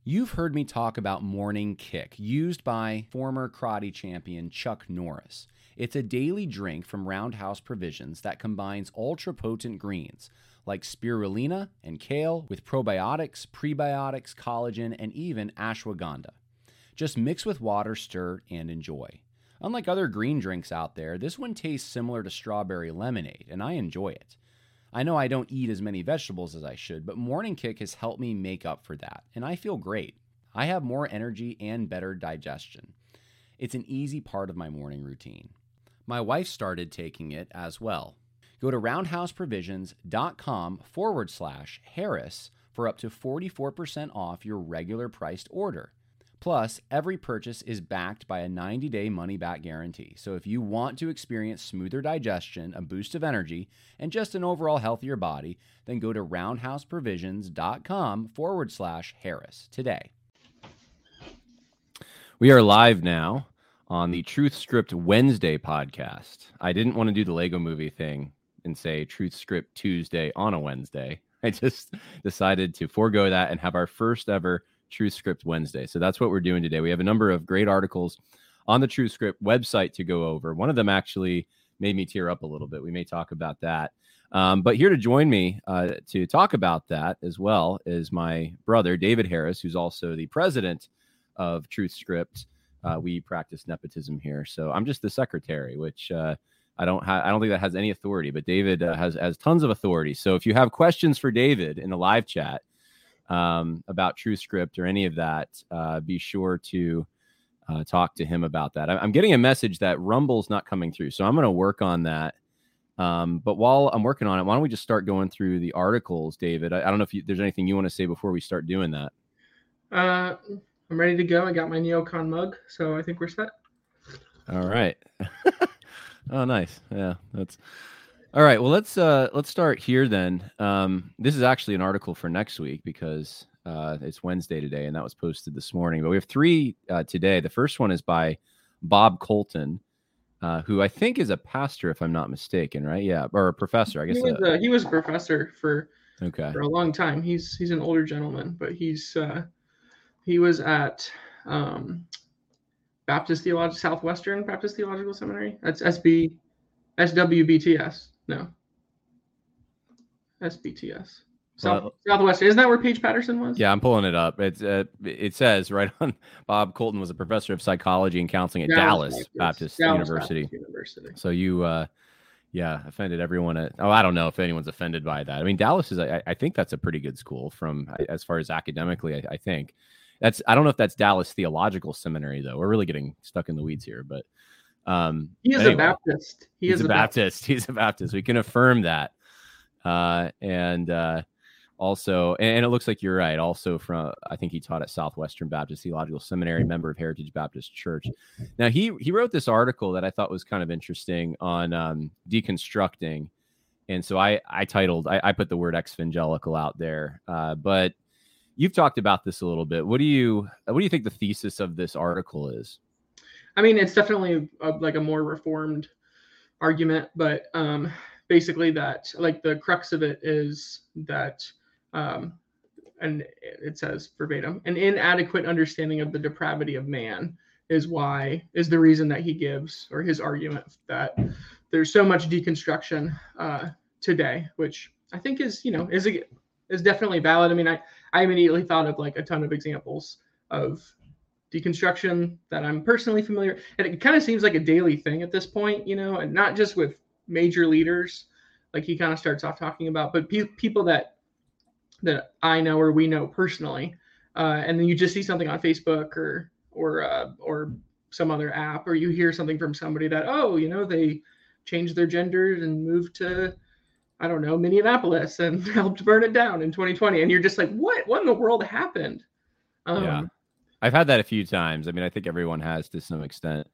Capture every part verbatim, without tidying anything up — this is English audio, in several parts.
You've heard me talk about Morning Kick, used by former karate champion Chuck Norris. It's a daily drink from Roundhouse Provisions that combines ultra-potent greens like spirulina and kale with probiotics, prebiotics, collagen, and even ashwagandha. Just mix with water, stir, and enjoy. Unlike other green drinks out there, this one tastes similar to strawberry lemonade, and I enjoy it. I know I don't eat as many vegetables as I should, but Morning Kick has helped me make up for that, and I feel great. I have more energy and better digestion. It's an easy part of my morning routine. My wife started taking it as well. Go to roundhouseprovisions.com forward slash Harris for up to forty-four percent off your regular priced order. Plus, every purchase is backed by a ninety-day money-back guarantee. So if you want to experience smoother digestion, a boost of energy, and just an overall healthier body, then go to roundhouseprovisions.com forward slash Harris today. We are live now on the Truth Script Wednesday podcast. I didn't want to do the Lego movie thing and say Truth Script Tuesday on a Wednesday. I just decided to forego that and have our first ever Truth Script Wednesday. So that's what we're doing today. We have a number of great articles on the Truth Script website to go over. One of them actually made me tear up a little bit. We may talk about that. Um, but here to join me uh, to talk about that as well is my brother, David Harris, who's also the president of Truth Script. Uh, we practice nepotism here. So I'm just the secretary, which uh, I don't have. I don't think that has any authority, but David uh, has, has tons of authority. So if you have questions for David in the live chat, um about Truth Script or any of that, uh be sure to uh talk to him about that. I'm getting a message that Rumble's not coming through, so I'm going to work on that. Um but while I'm working on it, why don't we just start going through the articles, David? I, I don't know if you, there's anything you want to say before we start doing that. uh I'm ready to go. I got my Neocon mug, so I think we're set. All right. Oh, nice. Yeah, that's all right. Well, let's uh, let's start here then. Um, this is actually an article for next week because uh, it's Wednesday today, and that was posted this morning. But we have three uh, today. The first one is by Bob Colton, uh, who I think is a pastor, if I'm not mistaken, right? Yeah, or a professor, I guess. He was, uh, he was a professor for okay for a long time. He's he's an older gentleman, but he's uh, he was at um, Baptist Theological Southwestern Baptist Theological Seminary. That's S B S W B T S. No. S B T S. South, well, Southwestern. Isn't that where Paige Patterson was? Yeah, I'm pulling it up. It's uh, it says right on. Bob Colton was a professor of psychology and counseling at Dallas, Dallas Baptist, Dallas University. Baptist University. So you, uh, yeah, offended everyone at. Oh, I don't know if anyone's offended by that. I mean, Dallas is. I, I think that's a pretty good school from as far as academically. I, I think that's. I don't know if that's Dallas Theological Seminary though. We're really getting stuck in the weeds here, but. Um, he is anyway, a Baptist. He he's is a Baptist. Baptist. He's a Baptist. We can affirm that. Uh, and uh, also, and, and it looks like you're right. Also, from I think he taught at Southwestern Baptist Theological Seminary, member of Heritage Baptist Church. Now he he wrote this article that I thought was kind of interesting on um, deconstructing, and so I I titled I, I put the word evangelical out there. Uh, but you've talked about this a little bit. What do you what do you think the thesis of this article is? I mean, it's definitely a, like a more reformed argument, but um, basically that like the crux of it is that, um, and it says verbatim, an inadequate understanding of the depravity of man is why is the reason that he gives, or his argument that there's so much deconstruction uh, today, which I think is, you know, is a, is definitely valid. I mean, I, I immediately thought of like a ton of examples of deconstruction that I'm personally familiar, and it kind of seems like a daily thing at this point, you know, and not just with major leaders, like he kind of starts off talking about, but pe- people that that I know or we know personally, uh, and then you just see something on Facebook or or uh, or some other app, or you hear something from somebody that, oh, you know, they changed their genders and moved to, I don't know, Minneapolis and helped burn it down in twenty twenty, and you're just like, what? What in the world happened? Um, yeah. I've had that a few times. I mean, I think everyone has to some extent,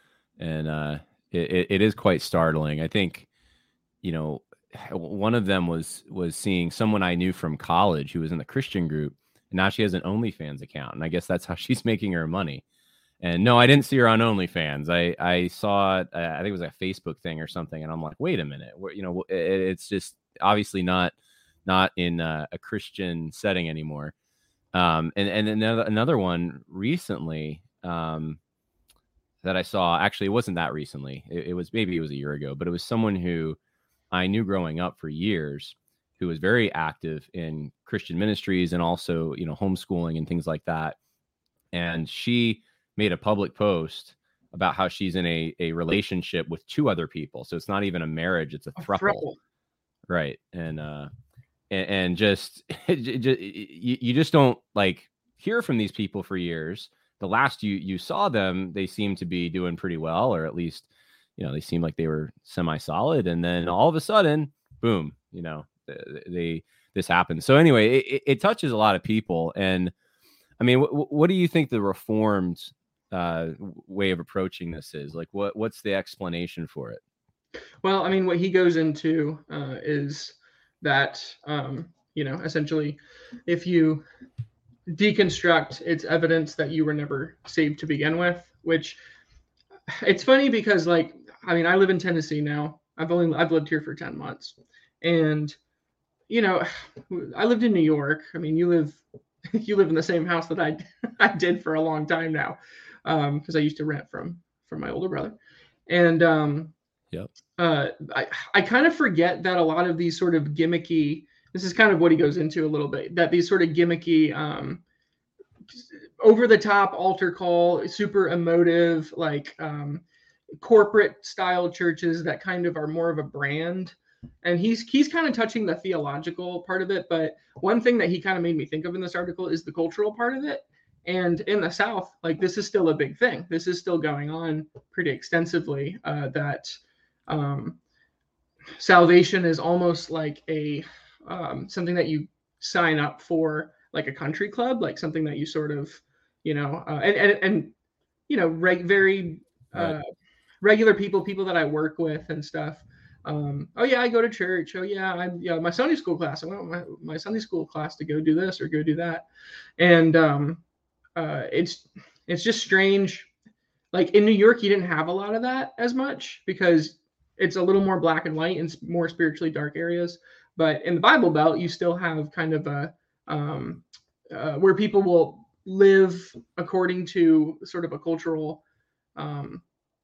and uh, it, it is quite startling. I think, you know, one of them was was seeing someone I knew from college who was in the Christian group, and now she has an OnlyFans account, and I guess that's how she's making her money. And no, I didn't see her on OnlyFans. I I saw it. I think it was a Facebook thing or something, and I'm like, wait a minute, you know, it, it's just obviously not not in uh, a Christian setting anymore. Um, and and another another one recently um, that I saw. Actually, it wasn't that recently. It, it was maybe it was a year ago, but it was someone who I knew growing up for years, who was very active in Christian ministries and also, you know, homeschooling and things like that. And she made a public post about how she's in a a relationship with two other people. So it's not even a marriage; it's a A throuple, throuple. right? And uh, and, and just, just you, you just don't like hear from these people for years. The last you you saw them, they seem to be doing pretty well, or at least, you know, they seem like they were semi-solid. And then all of a sudden, boom, you know, they, they this happens. So anyway, it, it touches a lot of people. And I mean, w- what do you think the Reformed uh, way of approaching this is? Like, what what's the explanation for it? Well, I mean, what he goes into uh, is that, um, you know, essentially, if you deconstruct, it's evidence that you were never saved to begin with, which it's funny because, like, I mean, I live in Tennessee now. I've only, I've lived here for ten months. And, you know, I lived in New York. I mean, you live, you live in the same house that I, I did for a long time now. Um, cause I used to rent from, from my older brother. And, um, Yep. uh, I, I kind of forget that a lot of these sort of gimmicky, this is kind of what he goes into a little bit, that these sort of gimmicky, um, over the top altar call, super emotive, like, um, corporate style churches that kind of are more of a brand. And he's he's kind of touching the theological part of it, but one thing that he kind of made me think of in this article is the cultural part of it. And in the South, like, this is still a big thing. This is still going on pretty extensively. Uh, that um, salvation is almost like a um, something that you sign up for, like a country club, like something that you sort of, you know, uh, and, and and you know, reg- very uh, Right. regular people, people that I work with and stuff. Um, oh yeah, I go to church. Oh yeah, I yeah my Sunday school class. I went my my Sunday school class to go do this or go do that, and um, uh, it's it's just strange. Like in New York, you didn't have a lot of that as much because it's a little more black and white and more spiritually dark areas. But in the Bible Belt, you still have kind of a um, uh, where people will live according to sort of a cultural um,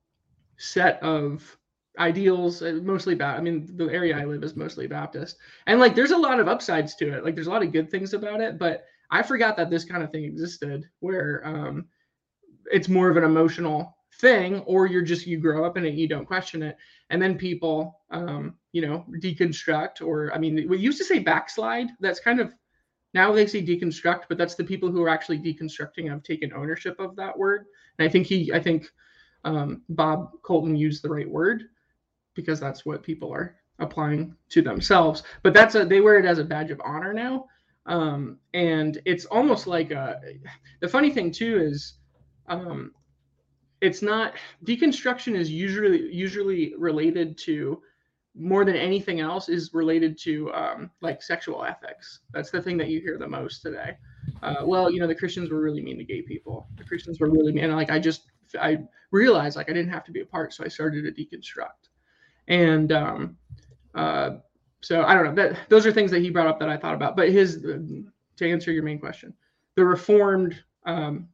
set of ideals, uh, mostly Baptist. I mean, the area I live is mostly Baptist, and like there's a lot of upsides to it. Like there's a lot of good things about it, but I forgot that this kind of thing existed, where um, it's more of an emotional thing, or you're just you grow up in it, you don't question it, and then people, um, you know, deconstruct, or I mean, we used to say backslide. That's kind of now they say deconstruct, but that's the people who are actually deconstructing have taken ownership of that word. And I think he, I think um, Bob Colton used the right word because that's what people are applying to themselves. But that's a they wear it as a badge of honor now, um, and it's almost like a. The funny thing too is, um, it's not deconstruction is usually usually related to more than anything else is related to um, like sexual ethics. That's the thing that you hear the most today. Uh, well, you know, the Christians were really mean to gay people. The Christians were really mean. And like I just I realized like I didn't have to be a part, so I started to deconstruct. And um, uh, so I don't know. That those are things that he brought up that I thought about. But his to answer your main question, the Reformed um,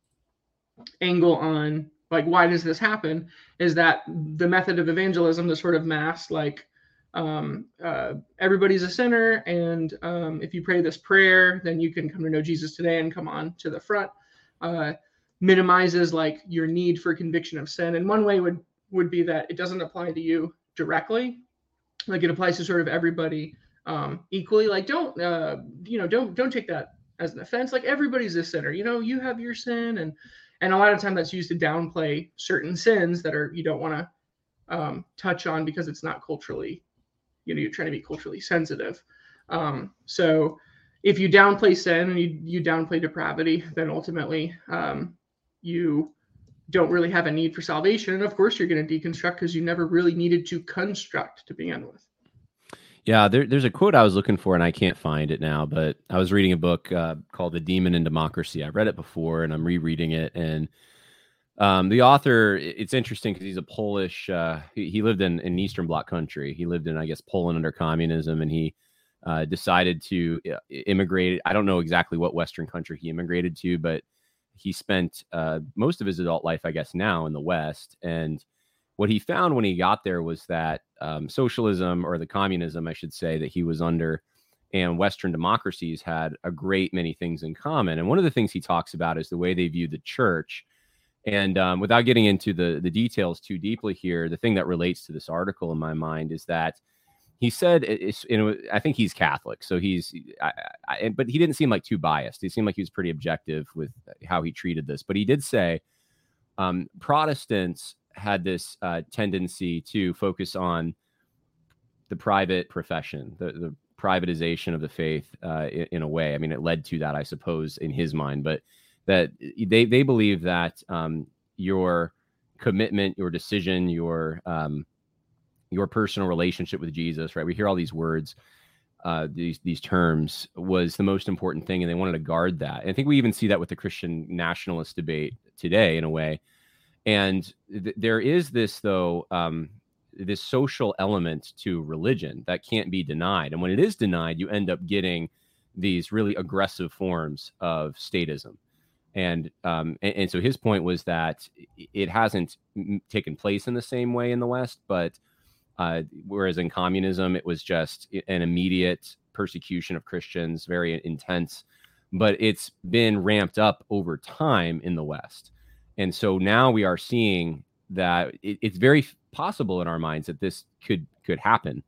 angle on like why does this happen is that the method of evangelism, the sort of mass like um, uh, everybody's a sinner, and um, if you pray this prayer, then you can come to know Jesus today and come on to the front. Uh, minimizes like your need for conviction of sin, and one way would would be that it doesn't apply to you directly, like it applies to sort of everybody um, equally. Like don't uh, you know don't don't take that as an offense. Like everybody's a sinner. You know you have your sin, and and a lot of time that's used to downplay certain sins that are you don't want to um, touch on because it's not culturally, you know, you're trying to be culturally sensitive. Um, so if you downplay sin and you, you downplay depravity, then ultimately um, you don't really have a need for salvation. And of course, you're going to deconstruct because you never really needed to construct to begin with. Yeah, there, there's a quote I was looking for, and I can't find it now, but I was reading a book uh, called The Demon in Democracy. I've read it before, and I'm rereading it. And um, the author, it's interesting because he's a Polish, uh, he, he lived in, in Eastern Bloc country. He lived in, I guess, Poland under communism, and he uh, decided to uh, immigrate. I don't know exactly what Western country he immigrated to, but he spent uh, most of his adult life, I guess, now in the West. And what he found when he got there was that um, socialism, or the communism, I should say, that he was under, and Western democracies had a great many things in common. And one of the things he talks about is the way they view the church. And um, without getting into the, the details too deeply here, the thing that relates to this article in my mind is that he said, it's, you know, I think he's Catholic, so he's, I, I, but he didn't seem like too biased. He seemed like he was pretty objective with how he treated this. But he did say um, Protestants had this uh, tendency to focus on the private profession, the, the privatization of the faith uh, in, in a way. I mean, it led to that, I suppose, in his mind, but that they, they believe that um, your commitment, your decision, your um, your personal relationship with Jesus, right? We hear all these words, uh, these these terms, was the most important thing, and they wanted to guard that. And I think we even see that with the Christian nationalist debate today, in a way. And th- there is this, though, um, this social element to religion that can't be denied. And when it is denied, you end up getting these really aggressive forms of statism. And, um, and and so his point was that it hasn't taken place in the same way in the West, but uh, whereas in communism, it was just an immediate persecution of Christians, very intense, but it's been ramped up over time in the West. And so now we are seeing that it, it's very possible in our minds that this could could happen.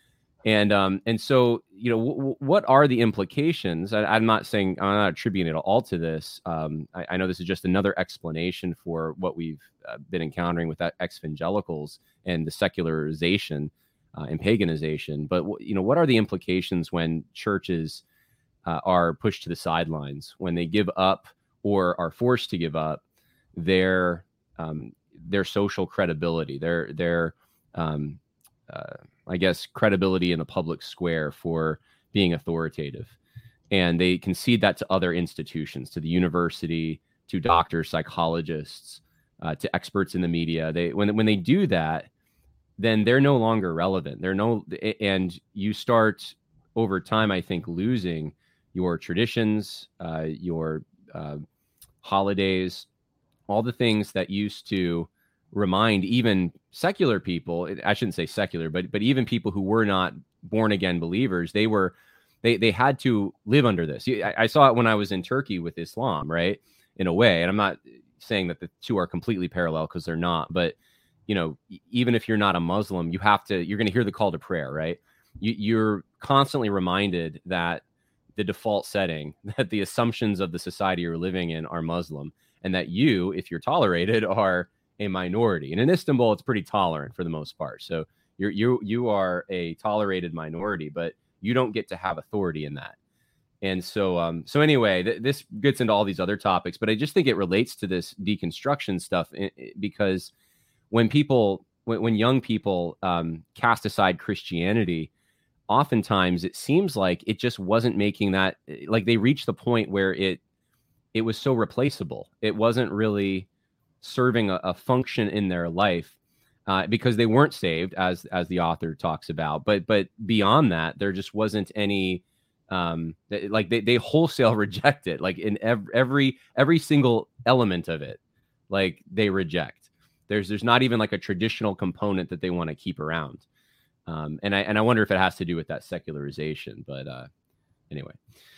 And um, and so, you know, w- w- what are the implications? I, I'm not saying, I'm not attributing it all to this. Um, I, I know this is just another explanation for what we've uh, been encountering with evangelicals and the secularization uh, and paganization. But, w- you know, what are the implications when churches uh, are pushed to the sidelines, when they give up or are forced to give up their um, their social credibility, their their um, uh, I guess, credibility in the public square for being authoritative. And they concede that to other institutions, to the university, to doctors, psychologists, uh, to experts in the media. They when when they do that, then they're no longer relevant. They're no, and you start over time, I think, losing your traditions, uh, your uh, holidays, all the things that used to remind even secular people, I shouldn't say secular, but but even people who were not born again believers, they were they they had to live under this. I, I saw it when I was in Turkey with Islam, right? In a way, and I'm not saying that the two are completely parallel, because they're not. But you know, even if you're not a Muslim, you have to. You're going to hear the call to prayer, right? You, you're constantly reminded that the default setting, that the assumptions of the society you're living in are Muslim, and that you, if you're tolerated, are a minority. And in Istanbul, it's pretty tolerant for the most part. So you're you you are a tolerated minority, but you don't get to have authority in that. And so um so anyway, th- this gets into all these other topics, but I just think it relates to this deconstruction stuff, because when people when, when young people um cast aside Christianity, oftentimes it seems like it just wasn't making that, like they reached the point where it it was so replaceable. It wasn't really serving a, a function in their life, uh, because they weren't saved, as as the author talks about. But but beyond that, there just wasn't any, um, like they they wholesale reject it, like in every every every single element of it, like they reject. There's there's not even like a traditional component that they want to keep around, um, and I and I wonder if it has to do with that secularization. But uh, anyway,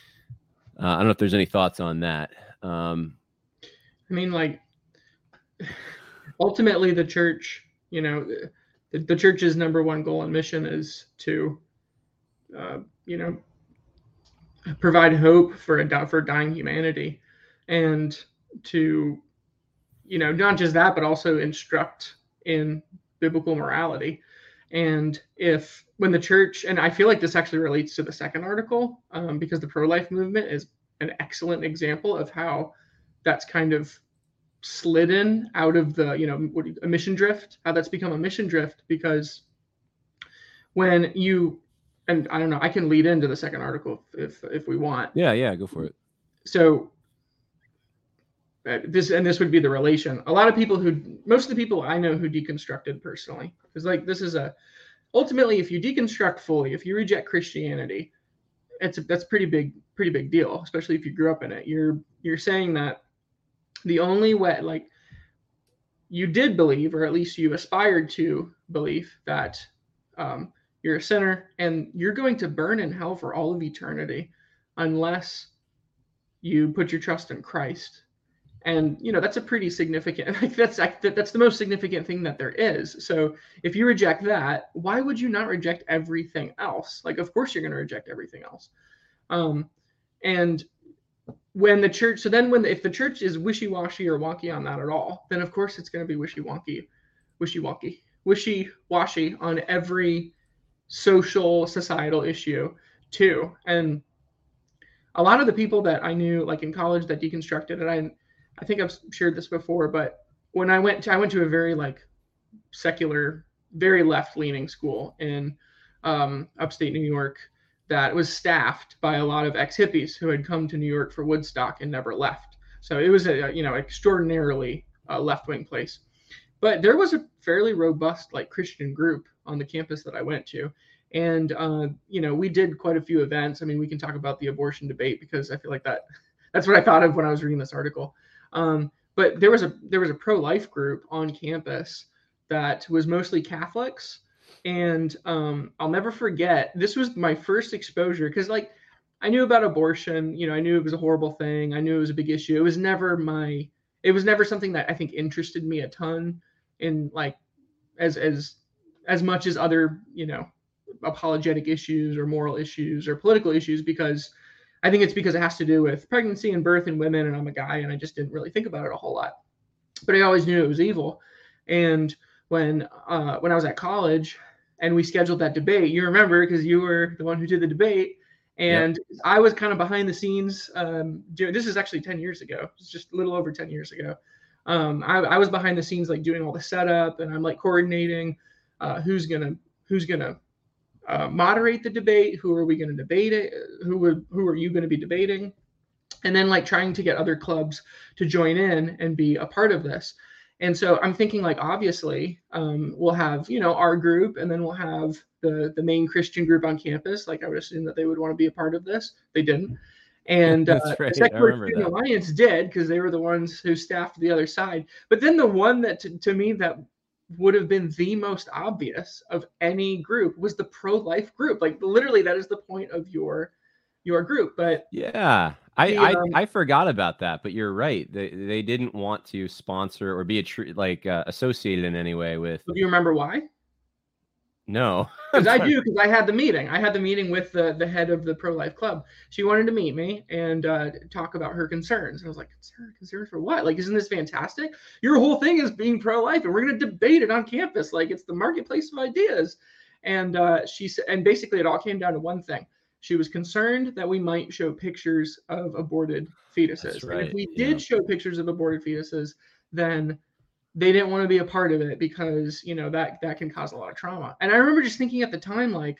uh, I don't know if there's any thoughts on that. Um, I mean, like, ultimately the church, you know, the, the church's number one goal and mission is to, uh, you know, provide hope for a for dying humanity, and to, you know, not just that, but also instruct in biblical morality. And if when the church, and I feel like this actually relates to the second article, um, because the pro-life movement is an excellent example of how that's kind of slidden out of the, you know, what, a mission drift, how that's become a mission drift. Because when you, and I don't know, I can lead into the second article if if we want. Yeah, yeah, go for it. So uh, this, and this would be the relation. A lot of people who, most of the people I know who deconstructed personally, because like this is a, ultimately, if you deconstruct fully, if you reject Christianity, it's a, that's pretty big, pretty big deal, especially if you grew up in it. You're you're saying that the only way, like, you did believe, or at least you aspired to believe, that um, you're a sinner and you're going to burn in hell for all of eternity unless you put your trust in Christ. And, you know, that's a pretty significant, like, that's that's the most significant thing that there is. So if you reject that, why would you not reject everything else? Like, of course you're going to reject everything else. Um, and when the church, so then when, if the church is wishy-washy or wonky on that at all, then of course it's going to be wishy-wonky, wishy-wonky, wishy-washy on every social, societal issue too. And a lot of the people that I knew, like in college, that deconstructed, and I, I think I've shared this before, but when I went to, I went to a very like secular, very left-leaning school in um, upstate New York that was staffed by a lot of ex-hippies who had come to New York for Woodstock and never left. So it was a, you know, extraordinarily uh, left-wing place. But there was a fairly robust like Christian group on the campus that I went to. And, uh, you know, we did quite a few events. I mean, we can talk about the abortion debate because I feel like that that's what I thought of when I was reading this article. Um, but there was a there was a pro-life group on campus that was mostly Catholics. And um, I'll never forget, this was my first exposure because, like, I knew about abortion. You know, I knew it was a horrible thing. I knew it was a big issue. It was never my, it was never something that I think interested me a ton in like as as as much as other, you know, apologetic issues or moral issues or political issues, because I think it's because it has to do with pregnancy and birth and women, and I'm a guy and I just didn't really think about it a whole lot. But I always knew it was evil. And when uh, when I was at college and we scheduled that debate, you remember because you were the one who did the debate, and yep. I was kind of behind the scenes. Um, doing, this is actually ten years ago. It's just a little over ten years ago. Um, I, I was behind the scenes, like doing all the setup, and I'm like coordinating uh, who's gonna who's gonna uh, moderate the debate, who are we gonna debate it, who would who are you gonna be debating, and then like trying to get other clubs to join in and be a part of this. And so I'm thinking, like, obviously, um, we'll have, you know, our group, and then we'll have the the main Christian group on campus. Like, I would assume that they would want to be a part of this. They didn't. And uh, right. the Secular Student Alliance did, because they were the ones who staffed the other side. But then the one that, to, to me, that would have been the most obvious of any group was the pro-life group. Like, literally, that is the point of your your group. But yeah. I, the, I, um, I forgot about that, but you're right. They they didn't want to sponsor or be a tr- like uh, associated in any way with. Do you remember why? No, because I do, because I had the meeting. I had the meeting with the the head of the pro-life club. She wanted to meet me and uh, talk about her concerns. And I was like, concern, concern for what? Like, isn't this fantastic? Your whole thing is being pro-life, and we're going to debate it on campus. Like, it's the marketplace of ideas. And uh, she said, and basically, it all came down to one thing. She was concerned that we might show pictures of aborted fetuses. Right. And if we did yeah. show pictures of aborted fetuses, then they didn't want to be a part of it because, you know, that that can cause a lot of trauma. And I remember just thinking at the time, like,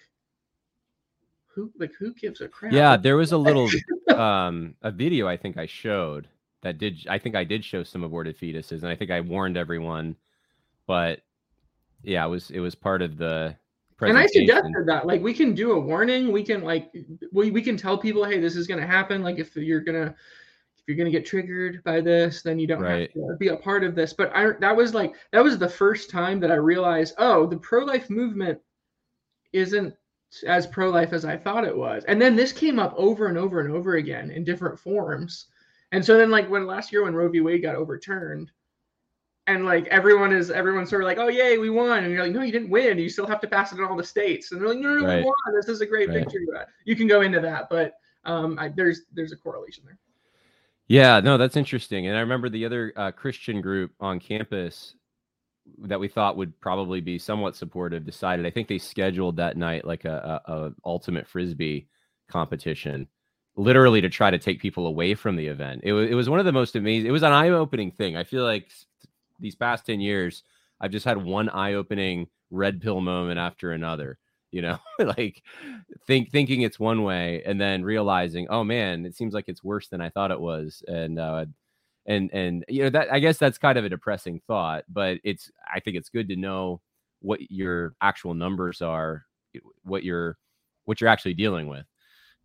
who like who gives a crap? Yeah, there was a little um a video I think I showed that did I think I did show some aborted fetuses, and I think I warned everyone. But yeah, it was it was part of the And I suggested that, like, we can do a warning. We can like, we, we can tell people, hey, this is going to happen. Like, if you're going to, if you're going to get triggered by this, then you don't right. have to be a part of this. But I, that was like, that was the first time that I realized, oh, the pro-life movement isn't as pro-life as I thought it was. And then this came up over and over and over again in different forms. And so then, like, when last year when Roe v. Wade got overturned, and like everyone is, everyone's sort of like, oh yay, we won, and you're like, no, you didn't win. You still have to pass it in all the states. And they're like, no, no, no, right. we won. This is a great right. victory. You can go into that, but um, I, there's there's a correlation there. Yeah, no, that's interesting. And I remember the other uh, Christian group on campus that we thought would probably be somewhat supportive decided. I think they scheduled that night like a, a, a ultimate frisbee competition, literally to try to take people away from the event. It was it was one of the most amazing. It was an eye-opening thing. I feel like these past ten years, I've just had one eye-opening red pill moment after another, you know, like think thinking it's one way and then realizing, oh man, it seems like it's worse than I thought it was. And, uh, and, and, you know, that, I guess that's kind of a depressing thought, but it's, I think it's good to know what your actual numbers are, what you're, what you're actually dealing with.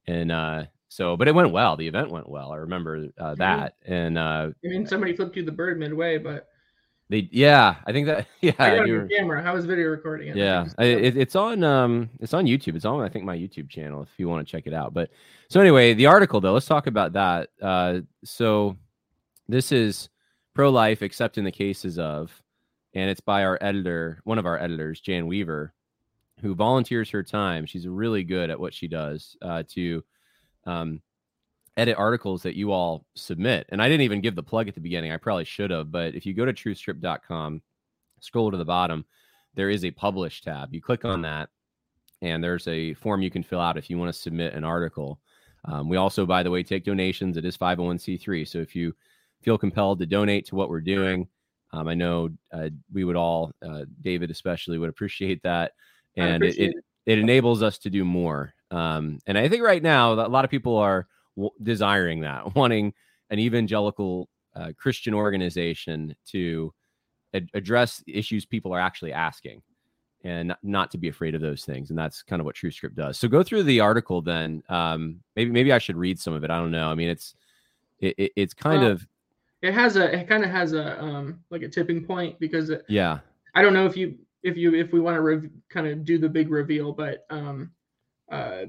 And uh, so, but it went well. The event went well. I remember uh, that. And uh, I mean, somebody flipped you the bird midway, but they, yeah, I think that, yeah, I got I on do. your camera. How was video recording it? Yeah, Like, I- it, it's on um it's on YouTube. It's on I think my YouTube channel if you want to check it out. But so anyway, the article though, let's talk about that. Uh, so this is pro-life except in the cases of, and it's by our editor, one of our editors, Jan Weaver, who volunteers her time. She's really good at what she does uh, to um, edit articles that you all submit. And I didn't even give the plug at the beginning. I probably should have. But if you go to truth script dot com, scroll to the bottom, there is a publish tab. You click on that, and there's a form you can fill out if you want to submit an article. Um, we also, by the way, take donations. It is five oh one c three. So if you feel compelled to donate to what we're doing, um, I know uh, we would all, uh, David especially, would appreciate that. And it, it, it enables us to do more. Um, and I think right now, a lot of people are w- desiring that, wanting an evangelical uh, Christian organization to ad- address issues people are actually asking and not to be afraid of those things. And that's kind of what TruthScript does. So go through the article then. Um, maybe maybe I should read some of it. I don't know. I mean, it's it, it, it's kind well, of it has a it kind of has a um like a tipping point because it, yeah. I don't know if you if you if we want to rev- kind of do the big reveal, but um uh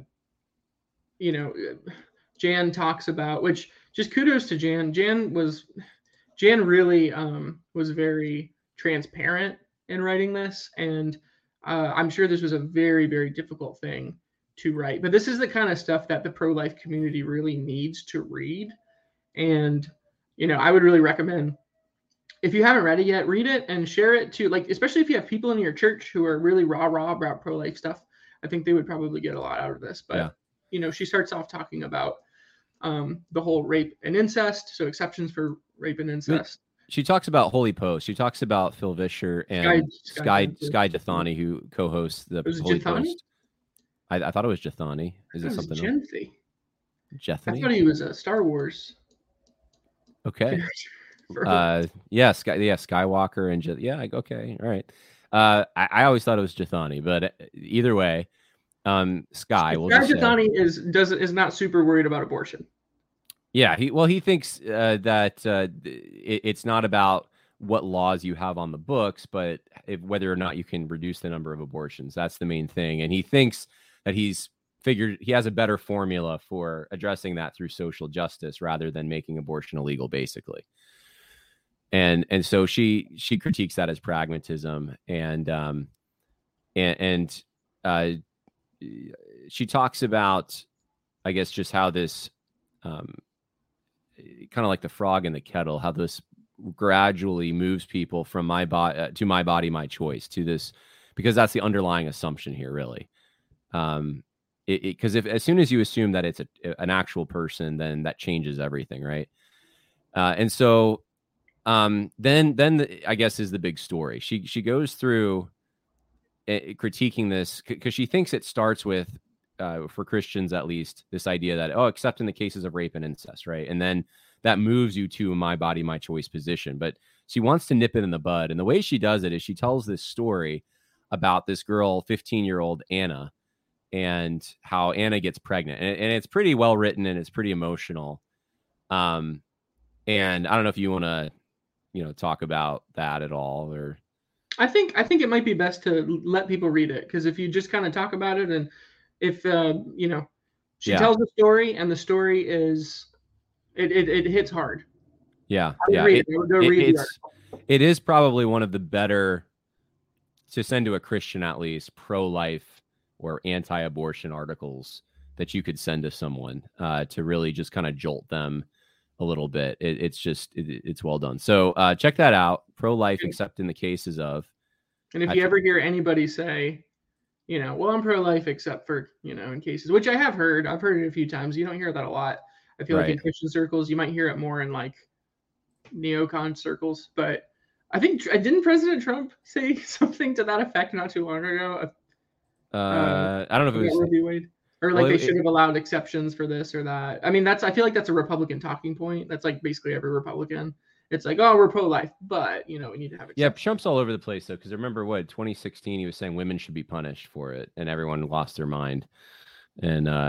you know Jan talks about, which just kudos to Jan. Jan was Jan really um was very transparent in writing this, and uh, I'm sure this was a very, very difficult thing to write. But this is the kind of stuff that the pro-life community really needs to read. And, you know, I would really recommend, if you haven't read it yet, read it and share it to, like, especially if you have people in your church who are really rah rah about pro-life stuff. I think they would probably get a lot out of this. But, yeah. you know, she starts off talking about um, the whole rape and incest, so exceptions for rape and incest. She talks about Holy Post. She talks about Phil Vischer and Sky Sky, Sky Jethani, who co-hosts the Holy Jethani? Post. I, I thought it was Jethani. Is it something else? Jethani? I thought he was a Star Wars. Okay. uh, yeah, Sky, yeah, Skywalker and Je- yeah, okay, all right. Uh, I, I always thought it was Jethani, but either way, um, Sky. We'll Sky Jethani is does is not super worried about abortion. Yeah, he well, he thinks uh, that uh, it, it's not about what laws you have on the books, but if, whether or not you can reduce the number of abortions. That's the main thing, and he thinks that he's figured he has a better formula for addressing that through social justice rather than making abortion illegal, basically. And and so she she critiques that as pragmatism, and um and and uh, she talks about, I guess, just how this um. kind of like the frog in the kettle, how this gradually moves people from my body uh, to my body, my choice to this, because that's the underlying assumption here, really. Um, it because if as soon as you assume that it's a, an actual person, then that changes everything, right? Uh, and so um, then then the, I guess is the big story. She she goes through uh, critiquing this because she thinks it starts with. Uh, for Christians, at least, this idea that, oh, except in the cases of rape and incest, right? And then that moves you to a my body, my choice position. But she wants to nip it in the bud. And the way she does it is she tells this story about this girl, fifteen-year-old Anna, and how Anna gets pregnant. And, and it's pretty well written and it's pretty emotional. Um, and I don't know if you want to, you know, talk about that at all, or. I think I think it might be best to let people read it, because if you just kind of talk about it and if uh, you know, she yeah. tells the story, and the story is it it, it hits hard. Yeah, yeah. It, it, it's, it is probably one of the better, to send to a Christian at least, pro-life or anti-abortion articles that you could send to someone uh, to really just kind of jolt them a little bit. It, it's just it, it's well done. So uh, check that out. Pro-life, except in the cases of. And if you I, ever hear anybody say, you know, well, I'm pro-life except for, you know, in cases, which I have heard. I've heard it a few times. You don't hear that a lot. I feel right. like in Christian circles, you might hear it more in like neocon circles. But I think, didn't President Trump say something to that effect not too long ago? Uh, uh, I don't know if it was. Roe v. Wade? Or like well, they it, should have allowed exceptions for this or that. I mean, that's, I feel like that's a Republican talking point. That's like basically every Republican. It's like, oh, we're pro-life, but, you know, we need to have exceptions. Yeah, Trump's all over the place, though, because remember what, twenty sixteen, he was saying women should be punished for it, and everyone lost their mind. And uh,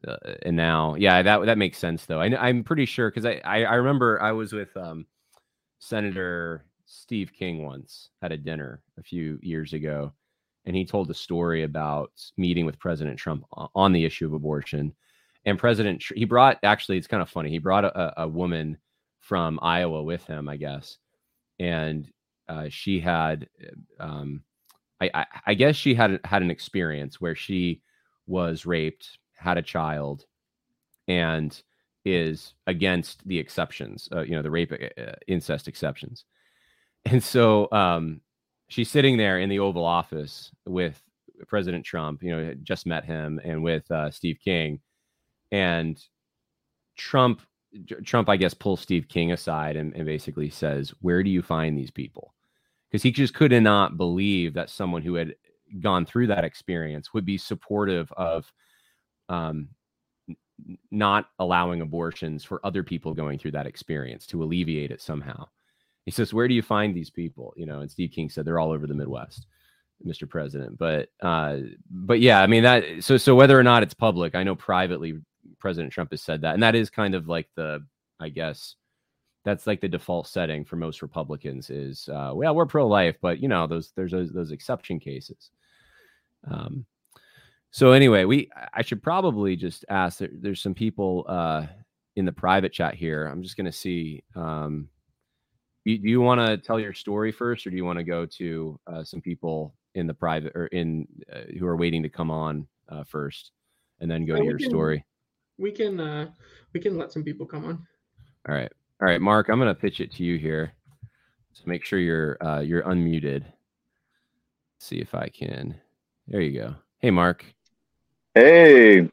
uh, and now, yeah, that that makes sense though. I, I'm pretty sure because I, I I remember I was with um, Senator Steve King once at a dinner a few years ago, and he told a story about meeting with President Trump on the issue of abortion. And President, he brought, actually, it's kind of funny. He brought a, a woman from Iowa with him, I guess. And uh, she had, um, I, I, I guess she had had an experience where she was raped, had a child, and is against the exceptions, uh, you know, the rape uh, incest exceptions. And so um, she's sitting there in the Oval Office with President Trump, you know, just met him, and with uh, Steve King. And Trump, Trump, I guess, pulls Steve King aside and, and basically says, "Where do you find these people?" Because he just could not believe that someone who had gone through that experience would be supportive of um, n- not allowing abortions for other people going through that experience to alleviate it somehow. He says, "Where do you find these people?" You know, and Steve King said, "They're all over the Midwest, Mister President." But, uh, but yeah, I mean that. So, so whether or not it's public, I know privately President Trump has said that, and that is kind of like the, I guess, that's like the default setting for most Republicans is, uh, well, we're pro-life, but you know, those there's those, those exception cases. Um, so anyway, we I should probably just ask. There, there's some people uh, in the private chat here. I'm just going to see. Um, you, do you want to tell your story first, or do you want to go to uh, some people in the private or in uh, who are waiting to come on uh, first, and then go Uh, to we your can- story? We can uh, we can let some people come on. All right. All right, Mark, I'm going to pitch it to you here. So make sure you're uh, you're unmuted. Let's see if I can. There you go. Hey, Mark. Hey,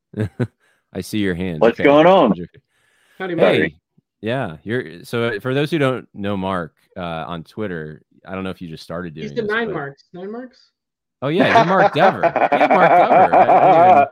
I see your hand. what's Okay. going on? Howdy, Mark. Hey. Yeah, you're so for those who don't know Mark uh, on Twitter, I don't know if you just started doing He's the this, nine but- marks. Nine marks. Oh yeah, you're Mark Dever. You're Mark Dever. I,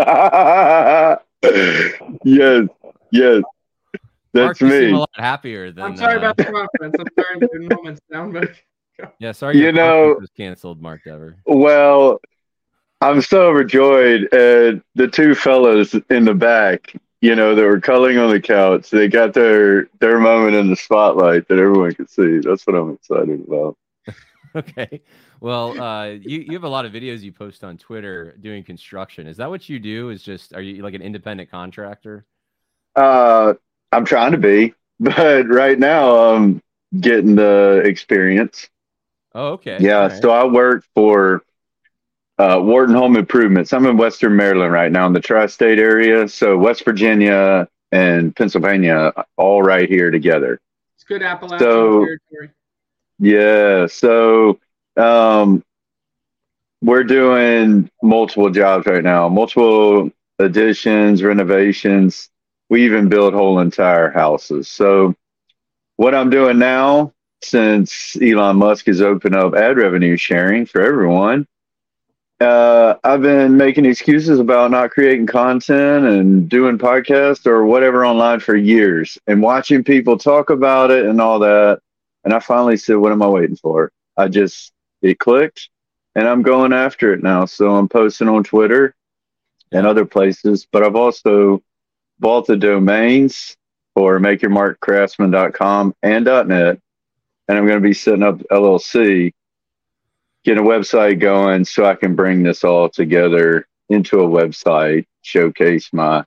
I even... yes, yes, Mark, that's you seem a me. lot happier than. I'm sorry uh, about the conference. I'm sorry the moments down, but Yeah, sorry. Your You know- conference was canceled, Mark Dever. Well, I'm so overjoyed at the two fellows in the back. You know, that were cuddling on the couch. They got their their moment in the spotlight that everyone could see. That's what I'm excited about. Okay. Well, uh, you, you have a lot of videos you post on Twitter doing construction. Is that what you do? Is just, are you like an independent contractor? Uh, I'm trying to be, but right now I'm getting the experience. Oh, okay. Yeah, All right. so I work for uh, Wharton Home Improvements. I'm in Western Maryland right now in the tri-state area. So West Virginia and Pennsylvania, all right here together. it's good Appalachian So- territory. Yeah, so um, we're doing multiple jobs right now, multiple additions, renovations. We even build whole entire houses. So what I'm doing now, since Elon Musk has opened up ad revenue sharing for everyone, uh, I've been making excuses about not creating content and doing podcasts or whatever online for years and watching people talk about it and all that. And I finally said, what am I waiting for? I just, it clicked and I'm going after it now. So I'm posting on Twitter and other places, but I've also bought the domains for make your mark craftsman dot com and .net. And I'm going to be setting up L L C, getting a website going so I can bring this all together into a website, showcase my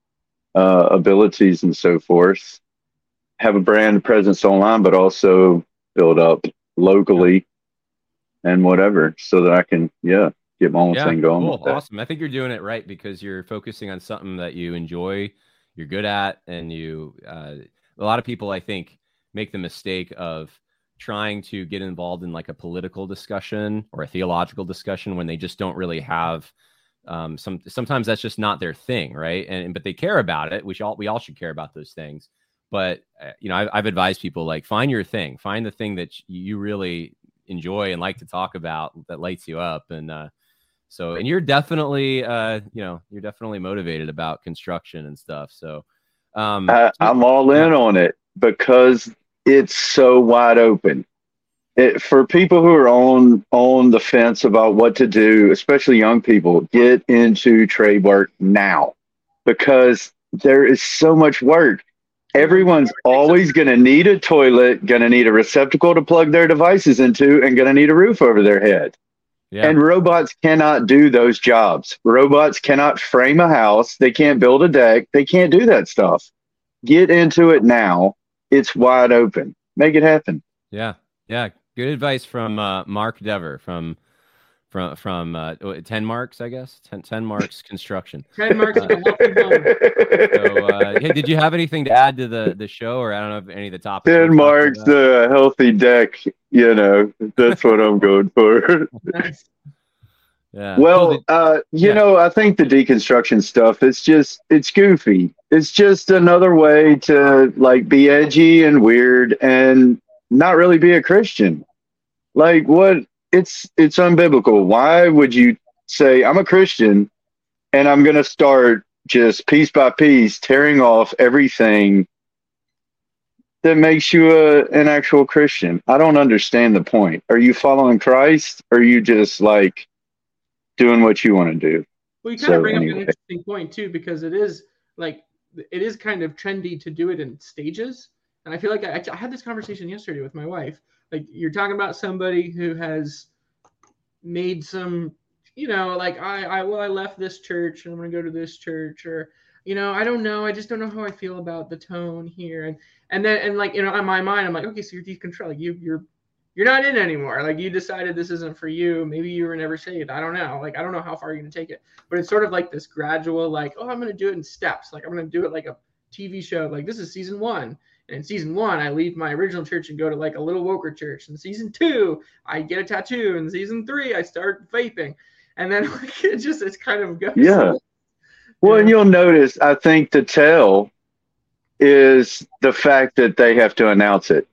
uh, abilities and so forth. Have a brand presence online, but also build up locally and whatever so that I can, yeah, get my own Yeah, thing going. cool. With that. Awesome. I think you're doing it right because you're focusing on something that you enjoy, you're good at, and you, uh, a lot of people, I think, make the mistake of trying to get involved in like a political discussion or a theological discussion when they just don't really have um, some, sometimes that's just not their thing. Right. And, but they care about it. We should all, we all should care about those things. But, uh, you know, I've, I've advised people like find your thing, find the thing that you really enjoy and like to talk about that lights you up. And, uh, so, and you're definitely, uh, you know, you're definitely motivated about construction and stuff. So, um, I, I'm all in on it because it's so wide open. It, for people who are on on the fence about what to do, especially young people, get into trade work now. because there is so much work. Everyone's always going to need a toilet, going to need a receptacle to plug their devices into, and going to need a roof over their head. Yeah. And robots cannot do those jobs. Robots cannot frame a house. They can't build a deck. They can't do that stuff. Get into it now. It's wide open. Make it happen. Yeah. Yeah. Good advice from uh, Mark Dever from from from uh, ten Marks, I guess. ten, ten Marks Construction. ten Marks. Uh, so, uh, hey, did you have anything to add to the, the show, or I don't know if any of the topics? ten Marks, a uh, healthy deck. You know, that's what I'm going for. Nice. Yeah. Well, uh, you yeah. know, I think the deconstruction stuff, it's just, it's goofy. It's just another way to like be edgy and weird and not really be a Christian. Like what? It's, it's unbiblical. Why would you say I'm a Christian and I'm going to start just piece by piece tearing off everything that makes you a, an actual Christian? I don't understand the point. Are you following Christ? Or are you just like doing what you want to do? Well, you kind so, of bring anyway. up an interesting point too, because it is like, it is kind of trendy to do it in stages. And I feel like I, I had this conversation yesterday with my wife. Like you're talking about somebody who has made some, you know, like I, I, well, I left this church and I'm going to go to this church, or, you know, I don't know. I just don't know how I feel about the tone here. And, and then, and like, you know, in my mind, I'm like, okay, so you're deconstructing, like you, you're, you're not in anymore. Like you decided this isn't for you. Maybe you were never saved. I don't know. Like, I don't know how far you're going to take it, but it's sort of like this gradual, like, oh, I'm going to do it in steps. Like I'm going to do it like a T V show. Like this is season one. And in season one, I leave my original church and go to like a little Woker church. In season two, I get a tattoo. In season three, I start vaping. And then like, it just, it's kind of goes. Yeah. Well, yeah. And you'll notice, I think the tell is the fact that they have to announce it.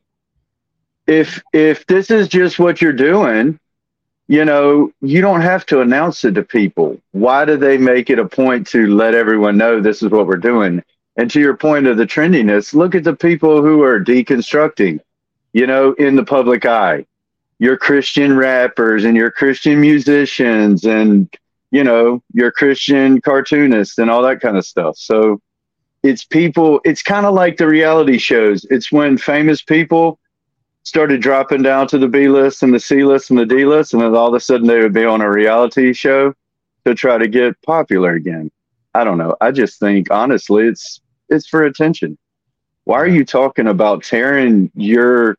If, if this is just what you're doing, you know, you don't have to announce it to people. Why do they make it a point to let everyone know this is what we're doing? And to your point of the trendiness, look at the people who are deconstructing, you know, in the public eye. Your Christian rappers and your Christian musicians and, you know, your Christian cartoonists and all that kind of stuff. So it's people, it's kind of like the reality shows. It's when famous people started dropping down to the B list and the C list and the D list, and then all of a sudden they would be on a reality show to try to get popular again. I don't know. I just think, honestly, it's, it's for attention. Why are you talking about tearing your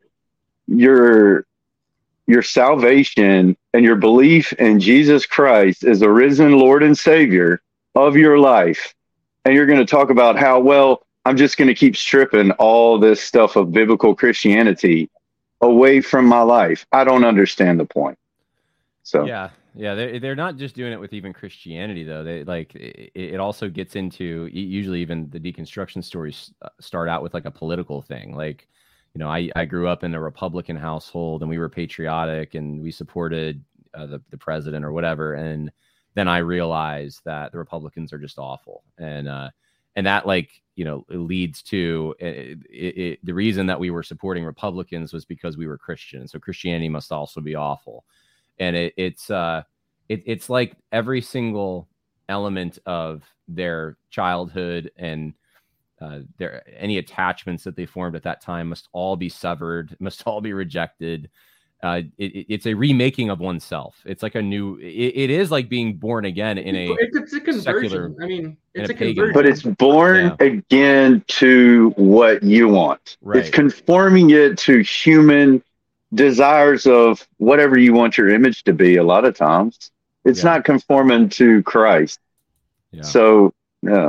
your your salvation and your belief in Jesus Christ as the risen Lord and Savior of your life? And you're going to talk about how, well, I'm just going to keep stripping all this stuff of biblical Christianity away from my life. I don't understand the point. So yeah. Yeah, they're, they're not just doing it with even Christianity, though. They like it, it also gets into, usually even the deconstruction stories start out with like a political thing. Like, you know, I, I grew up in a Republican household and we were patriotic and we supported uh, the, the president or whatever. And then I realized that the Republicans are just awful. And uh, and that like, you know, leads to it, it, it, the reason that we were supporting Republicans was because we were Christian. So Christianity must also be awful. And it, it's uh, it, it's like every single element of their childhood and uh, their any attachments that they formed at that time must all be severed, must all be rejected. Uh, it, it's a remaking of oneself. It's like a new. It, it is like being born again in a. It's, it's a conversion. Secular, I mean, it's a, a conversion. But it's born yeah. again to what you want. Right. It's conforming it to human desires of whatever you want your image to be. A lot of times it's yeah. not conforming to Christ. Yeah. So yeah,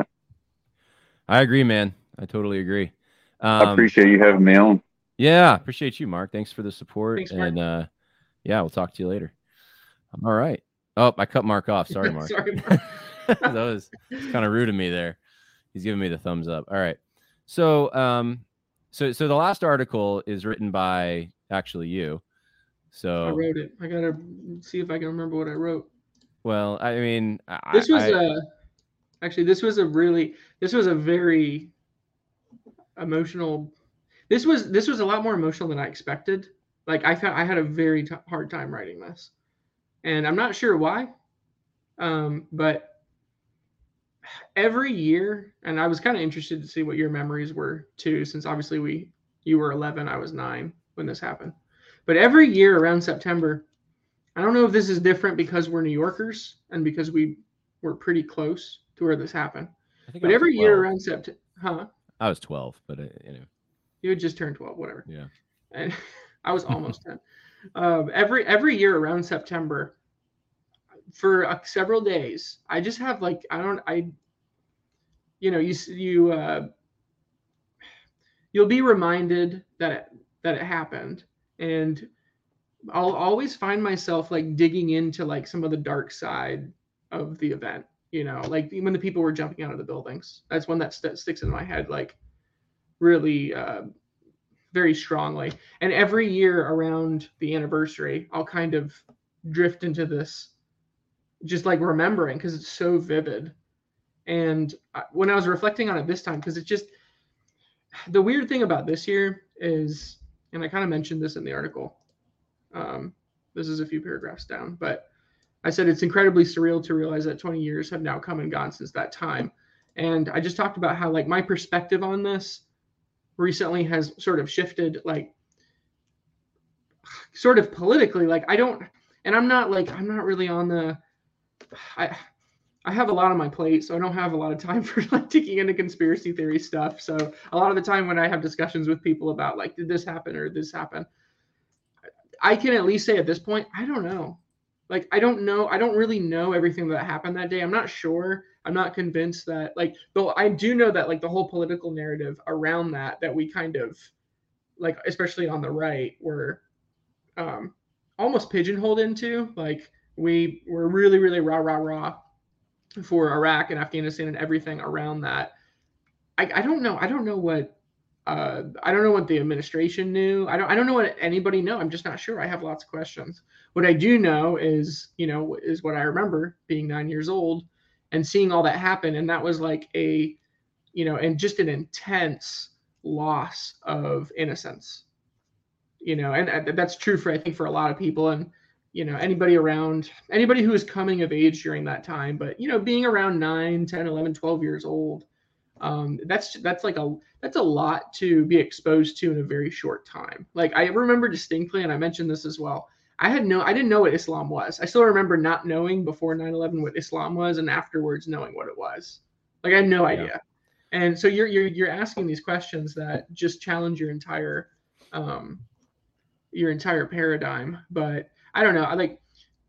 I agree, man. I totally agree. Um, I appreciate you having me on. Yeah. Appreciate you, Mark. Thanks for the support. Thanks, and uh, yeah, we'll talk to you later. All right. Oh, I cut Mark off. Sorry, Mark. Sorry, Mark. That was kind of rude of me there. He's giving me the thumbs up. All right. So, um, so, so the last article is written by actually you. So I wrote it. I gotta see if I can remember what I wrote. Well, I mean, I, this was I, a actually this was a really this was a very emotional. This was this was a lot more emotional than I expected. Like I found I had a very t- hard time writing this, and I'm not sure why. Um, but every year, and I was kind of interested to see what your memories were too, since obviously we you were eleven, I was nine when this happened. But every year around September, I don't know if this is different because we're New Yorkers and because we were pretty close to where this happened. I think But I was every twelve. year around September, huh? I was twelve, but uh, you know, You had just turned twelve, whatever. yeah. And I was almost ten. Um, every every year around September, for uh, several days, I just have like I don't I, you know, you you uh, you'll be reminded that it, that it happened, and I'll always find myself like digging into like some of the dark side of the event. You know, like when the people were jumping out of the buildings. That's one that st- sticks in my head, like really. Uh, very strongly. And every year around the anniversary, I'll kind of drift into this, just like remembering because it's so vivid. And when I was reflecting on it this time, because it's just the weird thing about this year is, and I kind of mentioned this in the article. Um, this is a few paragraphs down, but I said it's incredibly surreal to realize that twenty years have now come and gone since that time. And I just talked about how like my perspective on this recently has sort of shifted, like sort of politically. Like I don't, and I'm not like I'm not really on the. I I have a lot on my plate, so I don't have a lot of time for like digging into conspiracy theory stuff. So a lot of the time when I have discussions with people about like did this happen or did this happen, I can at least say at this point I don't know. Like I don't know. I don't really know everything that happened that day. I'm not sure. I'm not convinced that like, but I do know that like the whole political narrative around that, that we kind of like, especially on the right, were um, almost pigeonholed into. Like we were really, really rah, rah, rah for Iraq and Afghanistan and everything around that. I, I don't know. I don't know what, uh, I don't know what the administration knew. I don't, I don't know what anybody knew. I'm just not sure. I have lots of questions. What I do know is, you know, is what I remember being nine years old and seeing all that happen. And that was like a, you know, and just an intense loss of innocence, you know, and that's true for, I think, for a lot of people. And, you know, anybody around, anybody who was coming of age during that time, but, you know, being around nine, ten, eleven, twelve years old, um, that's, that's like a, that's a lot to be exposed to in a very short time. Like I remember distinctly, and I mentioned this as well, I had no, I didn't know what Islam was. I still remember not knowing before nine eleven what Islam was, and afterwards knowing what it was. Like I had no idea. Yeah. And so you're you're you're asking these questions that just challenge your entire, um, your entire paradigm. But I don't know. I like.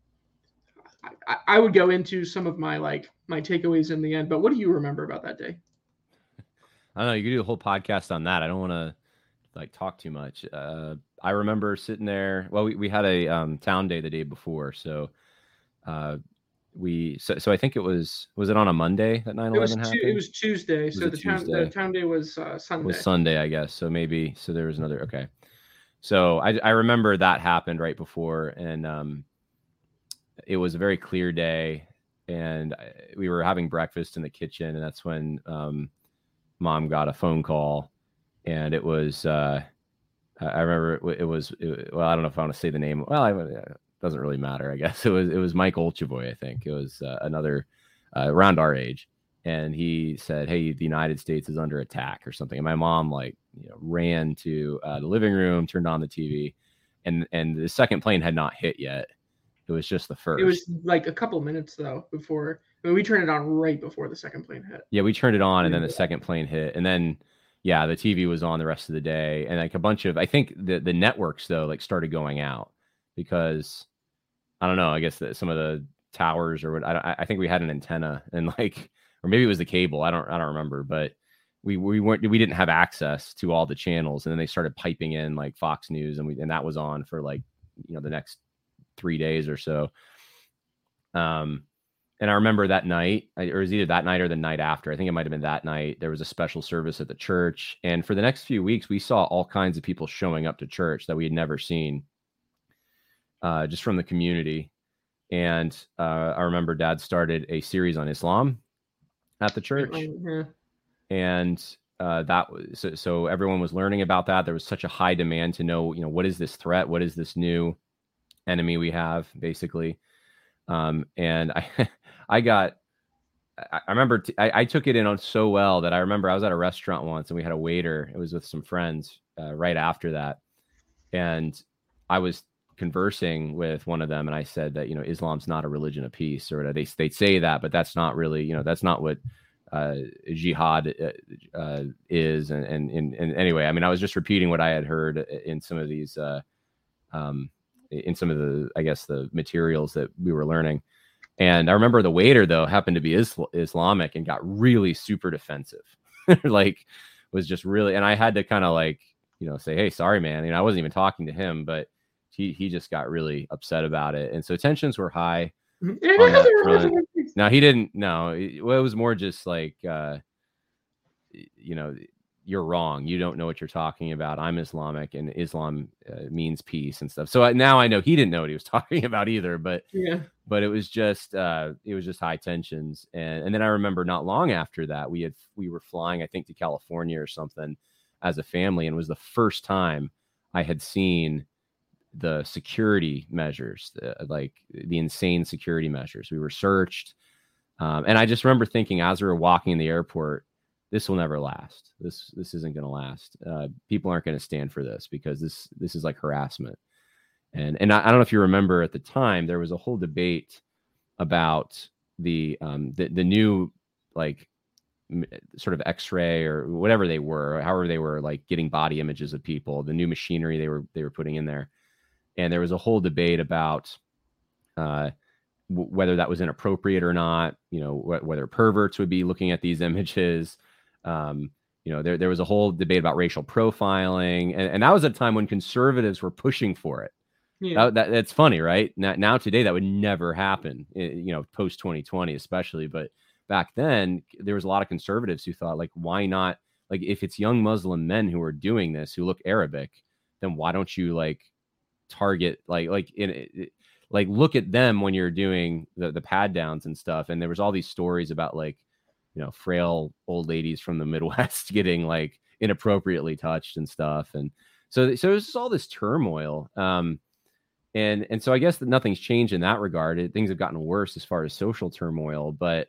I, I would go into some of my like my takeaways in the end. But what do you remember about that day? I don't know. You could do a whole podcast on that. I don't want to like talk too much. Uh, I remember sitting there. Well, we, we had a um, town day the day before, so uh, we. So, so I think it was. Was it on a Monday that nine eleven happened? It was Tuesday. Was so the town the town day was uh, Sunday. It was Sunday, I guess. So maybe. So there was another. Okay. So I I remember that happened right before, and um, it was a very clear day, and we were having breakfast in the kitchen, and that's when um, Mom got a phone call, and it was. Uh, I remember it, it was, it, well, I don't know if I want to say the name. Well, I, it doesn't really matter, I guess. It was, it was Mike Olchevoy, I think. It was uh, another uh, around our age. And he said, hey, the United States is under attack or something. And my mom like, you know, ran to uh, the living room, turned on the T V, and, and the second plane had not hit yet. It was just the first. It was like a couple minutes though, before, I mean, we turned it on right before the second plane hit. Yeah. We turned it on and then the second plane hit. And then, yeah, the T V was on the rest of the day, and like a bunch of, I think the the networks though like started going out because I don't know. I guess that some of the towers or what I I think we had an antenna and like, or maybe it was the cable. I don't I don't remember, but we we weren't we didn't have access to all the channels, and then they started piping in like Fox News, and we and that was on for like you know the next three days or so. Um. And I remember that night, or it was either that night or the night after. I think it might have been that night. There was a special service at the church. And for the next few weeks, we saw all kinds of people showing up to church that we had never seen uh, just from the community. And uh, I remember Dad started a series on Islam at the church. Mm-hmm. And uh, that was so, so everyone was learning about that. There was such a high demand to know, you know, what is this threat? What is this new enemy we have, basically? Um, and I, I got, I, I remember t- I, I took it in on so well that I remember I was at a restaurant once and we had a waiter. It was with some friends uh, right after that. And I was conversing with one of them and I said that, you know, Islam's not a religion of peace, or they, they say that, but that's not really, you know, that's not what uh, jihad uh, is. And, and, and, and anyway, I mean, I was just repeating what I had heard in some of these, uh, um, in some of the, I guess, the materials that we were learning. And I remember the waiter, though, happened to be Isl- Islamic and got really super defensive, like was just really. And I had to kind of like, you know, say, hey, sorry, man. You know, I wasn't even talking to him, but he he just got really upset about it. And so tensions were high on that front. Now, he didn't. No, it, well, it was more just like, uh, you know, you're wrong. You don't know what you're talking about. I'm Islamic, and Islam uh, means peace and stuff. So I, now I know he didn't know what he was talking about either. But yeah. But it was just uh, it was just high tensions, and and then I remember not long after that we had we were flying, I think, to California or something as a family, and it was the first time I had seen the security measures, the, like the insane security measures. We were searched, um, and I just remember thinking as we were walking in the airport, this will never last. This this isn't going to last. Uh, people aren't going to stand for this because this this is like harassment. And and I, I don't know if you remember at the time, there was a whole debate about the um, the, the new like m- sort of X-ray or whatever they were, however they were like getting body images of people, the new machinery they were they were putting in there, and there was a whole debate about uh, w- whether that was inappropriate or not. You know, wh- whether perverts would be looking at these images. Um, you know, there there was a whole debate about racial profiling, and, and that was a time when conservatives were pushing for it. Yeah. That, that, that's funny, right? Now, now today that would never happen, you know, post twenty twenty especially. But back then, there was a lot of conservatives who thought, like, why not? Like, if it's young Muslim men who are doing this, who look Arabic, then why don't you like target like like in it, like look at them when you're doing the the pad downs and stuff? And there was all these stories about like, you know, frail old ladies from the Midwest getting like inappropriately touched and stuff, and so so there's all this turmoil. Um, And and so I guess that nothing's changed in that regard. It, things have gotten worse as far as social turmoil, but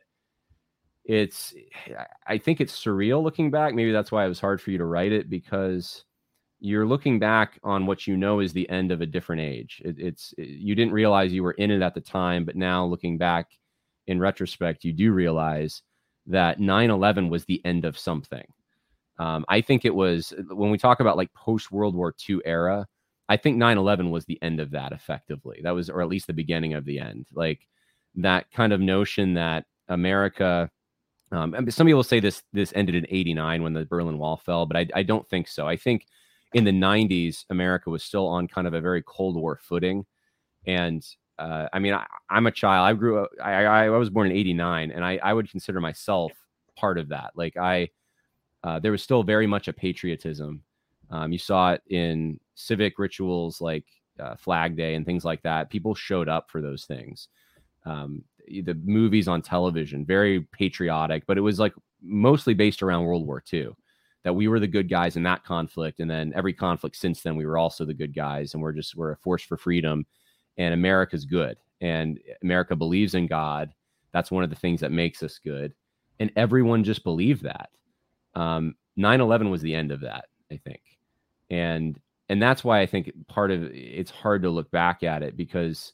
it's I think it's surreal looking back. Maybe that's why it was hard for you to write it, because you're looking back on what you know is the end of a different age. It, it's it, you didn't realize you were in it at the time, but now looking back in retrospect, you do realize that nine eleven was the end of something. Um, I think it was, when we talk about like post World War Two era, I think nine eleven was the end of that effectively. That was, or at least the beginning of the end. Like that kind of notion that America, um, and some people say this, this ended in eighty-nine when the Berlin Wall fell, but I, I don't think so. I think in the nineties, America was still on kind of a very Cold War footing. And uh, I mean, I, I'm a child. I grew up, I, I, I was born in eighty-nine, and I, I would consider myself part of that. Like I, uh, there was still very much a patriotism. Um, you saw it in civic rituals like uh, Flag Day and things like that. People showed up for those things. Um, the movies on television, very patriotic, but it was like mostly based around World War Two, that we were the good guys in that conflict. And then every conflict since then, we were also the good guys, and we're just, we're a force for freedom, and America's good, and America believes in God. That's one of the things that makes us good. And everyone just believed that. Um, nine eleven was the end of that, I think. And, and that's why I think part of it's hard to look back at it, because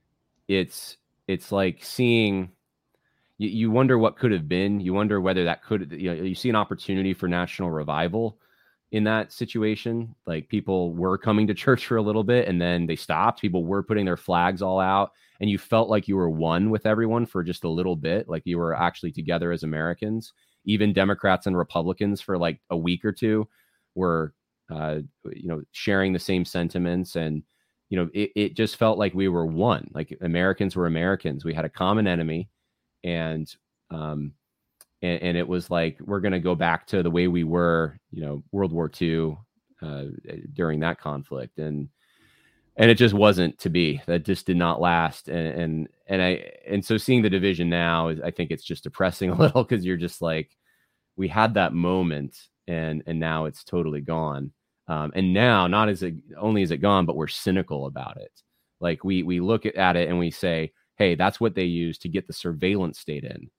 it's, it's like seeing, you, you wonder what could have been. You wonder whether that could, you know, you see an opportunity for national revival in that situation. Like people were coming to church for a little bit and then they stopped. People were putting their flags all out, and you felt like you were one with everyone for just a little bit. Like you were actually together as Americans. Even Democrats and Republicans for like a week or two were, uh, you know, sharing the same sentiments. And, you know, it, it just felt like we were one, like Americans were Americans. We had a common enemy, and, um, and, and it was like, we're going to go back to the way we were, you know, World War Two, uh, during that conflict. And, and it just wasn't to be. That just did not last. And, and, and I, and so seeing the division now, I think it's just depressing a little, because you're just like, we had that moment, and, and now it's totally gone. Um, and now not as it, only is it gone, but we're cynical about it. Like we, we look at it and we say, hey, that's what they use to get the surveillance state in.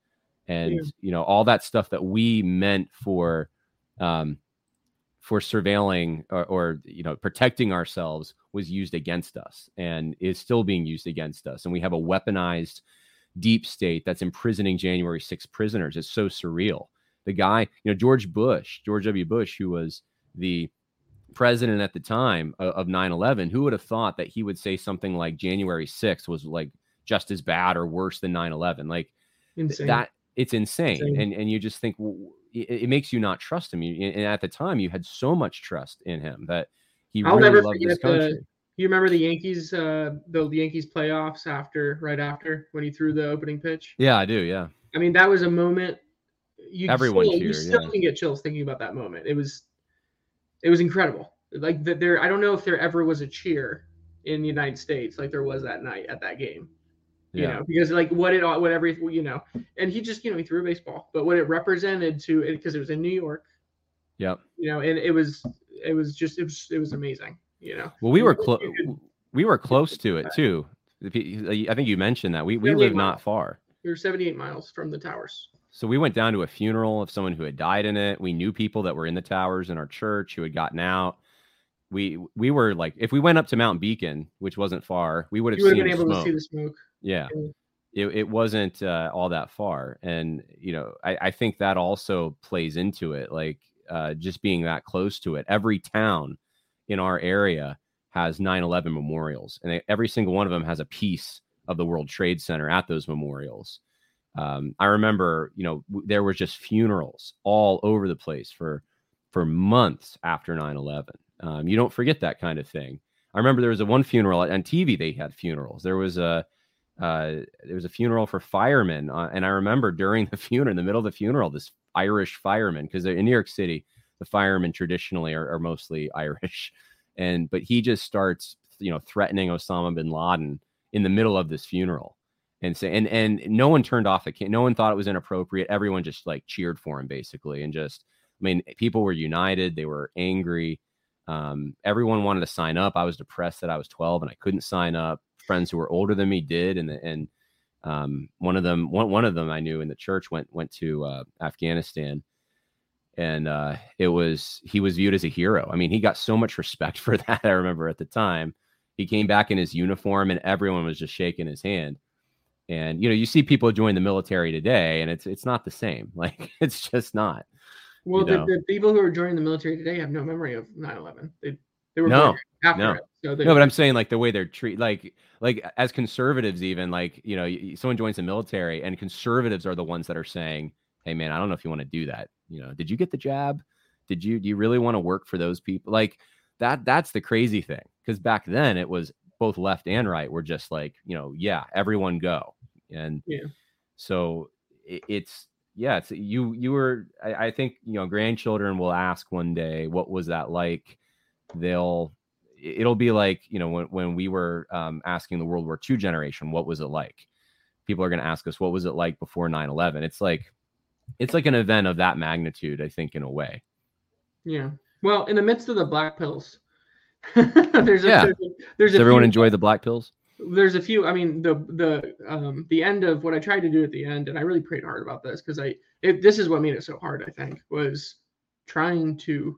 And, Yeah. you know, all that stuff that we meant for, um, for surveilling or, or, you know, protecting ourselves was used against us and is still being used against us. And we have a weaponized deep state that's imprisoning January sixth prisoners. It's so surreal. The guy, you know, George Bush, George W. Bush, who was the president at the time of nine eleven, who would have thought that he would say something like January sixth was like just as bad or worse than nine eleven? Like Insane. that, it's insane. Insane. And, and you just think, well, it, it makes you not trust him. You, and at the time you had so much trust in him that he I'll really never loved forget this country. the, you remember the Yankees, uh, the Yankees playoffs after, right after when he threw the opening pitch? Yeah, I do. Yeah. I mean, that was a moment. You Everyone still, cheered, you still yeah. can get chills thinking about that moment. It was, it was incredible. Like that there, I don't know if there ever was a cheer in the United States like there was that night at that game. You Yeah. know, because like what it, what every, you know, and he just, you know, he threw a baseball, but what it represented to it, because it was in New York, Yep. you know, and it was, it was just, it was, it was amazing, you know. Well, we were You close. could- We were close to it too. I think you mentioned that we we seventy-eight live not miles. far. We were seventy-eight miles from the towers. So we went down to a funeral of someone who had died in it. We knew people that were in the towers in our church who had gotten out. We we were like, if we went up to Mount Beacon, which wasn't far, we would have You would seen have been the able smoke. to see the smoke. Yeah. Yeah. It, it wasn't uh, all that far. And, you know, I, I think that also plays into it, like uh, just being that close to it. Every town in our area has nine eleven memorials, and they, every single one of them has a piece of the World Trade Center at those memorials. Um, I remember, you know, w- there was just funerals all over the place for for months after nine eleven. Um, you don't forget that kind of thing. I remember there was a one funeral on T V. They had funerals. There was a uh, there was a funeral for firemen, uh, and I remember during the funeral, in the middle of the funeral, this Irish fireman, because in New York City, the firemen traditionally are, are mostly Irish, and but he just starts, you know, threatening Osama bin Laden in the middle of this funeral, and say, and and no one turned off the can, no one thought it was inappropriate. Everyone just like cheered for him basically, and just, I mean, people were united. They were angry. Um, everyone wanted to sign up. I was depressed that I was twelve and I couldn't sign up. Friends who were older than me did, and and um, one of them, one one of them I knew in the church went went to uh, Afghanistan, and uh, it was he was viewed as a hero. I mean, he got so much respect for that. I remember at the time, he came back in his uniform, and everyone was just shaking his hand. And you know, you see people join the military today, and it's it's not the same. Like it's just not. Well, You the, know. the people who are joining the military today have no memory of nine eleven. They they were No, born after no. it. So they, No, but I'm saying like the way they're treated, like like as conservatives, even like, you know, y- someone joins the military and conservatives are the ones that are saying, "Hey, man, I don't know if you want to do that. You know, did you get the jab? Did you do you really want to work for those people?" Like that. That's the crazy thing, because back then it was both left and right were just like, you know, yeah, everyone go. And Yeah. so it, it's yeah, it's you you were. I, I think, you know, grandchildren will ask one day, what was that like? They'll it'll be like, you know, when, when we were um, asking the World War Two generation, what was it like? People are going to ask us, what was it like before nine eleven? It's like, it's like an event of that magnitude, I think, in a way. Yeah. Well, in the midst of the black pills, there's a, Yeah. there's a, there's Does a everyone few, enjoy the black pills? there's a few. I mean, the the um the end of what I tried to do at the end, and I really prayed hard about this because I it, this is what made it so hard. I think was trying to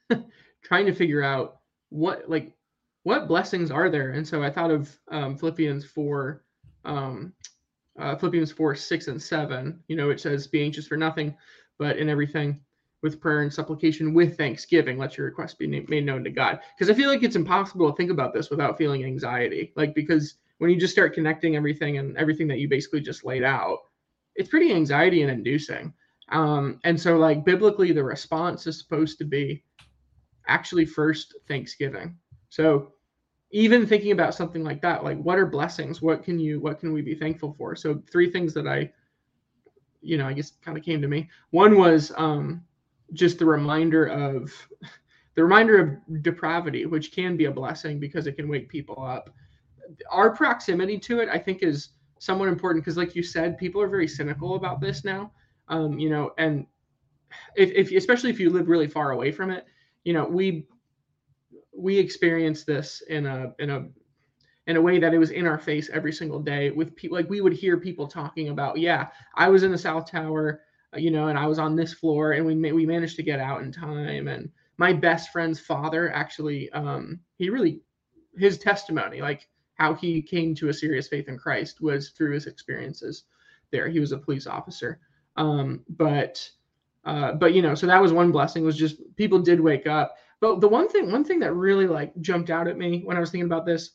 trying to figure out what like what blessings are there, and so I thought of um, Philippians four, um, uh, Philippians four six and seven. You know, it says, "Be anxious for nothing, but in everything with prayer and supplication with thanksgiving, let your requests be na- made known to God." Because I feel like it's impossible to think about this without feeling anxiety. Like, because when you just start connecting everything and everything that you basically just laid out, it's pretty anxiety and inducing. Um, and so, like, biblically, the response is supposed to be actually first thanksgiving. So even thinking about something like that, like, what are blessings? What can you, what can we be thankful for? So three things that I, you know, I guess kind of came to me. One was, um, just the reminder of the reminder of depravity, which can be a blessing because it can wake people up. Our proximity to it, I think, is somewhat important because, like you said, people are very cynical about this now. Um, you know, and if, if especially if you live really far away from it, you know, we we experience this in a in a in a way that it was in our face every single day with people. Like we would hear people talking about, yeah, I was in the South Tower, you know, and I was on this floor, and we ma- we managed to get out in time. And my best friend's father actually, um, he really, his testimony, like how he came to a serious faith in Christ, was through his experiences there. He was a police officer, um, but uh, but you know, so that was one blessing, was just people did wake up. But the one thing, one thing that really like jumped out at me when I was thinking about this,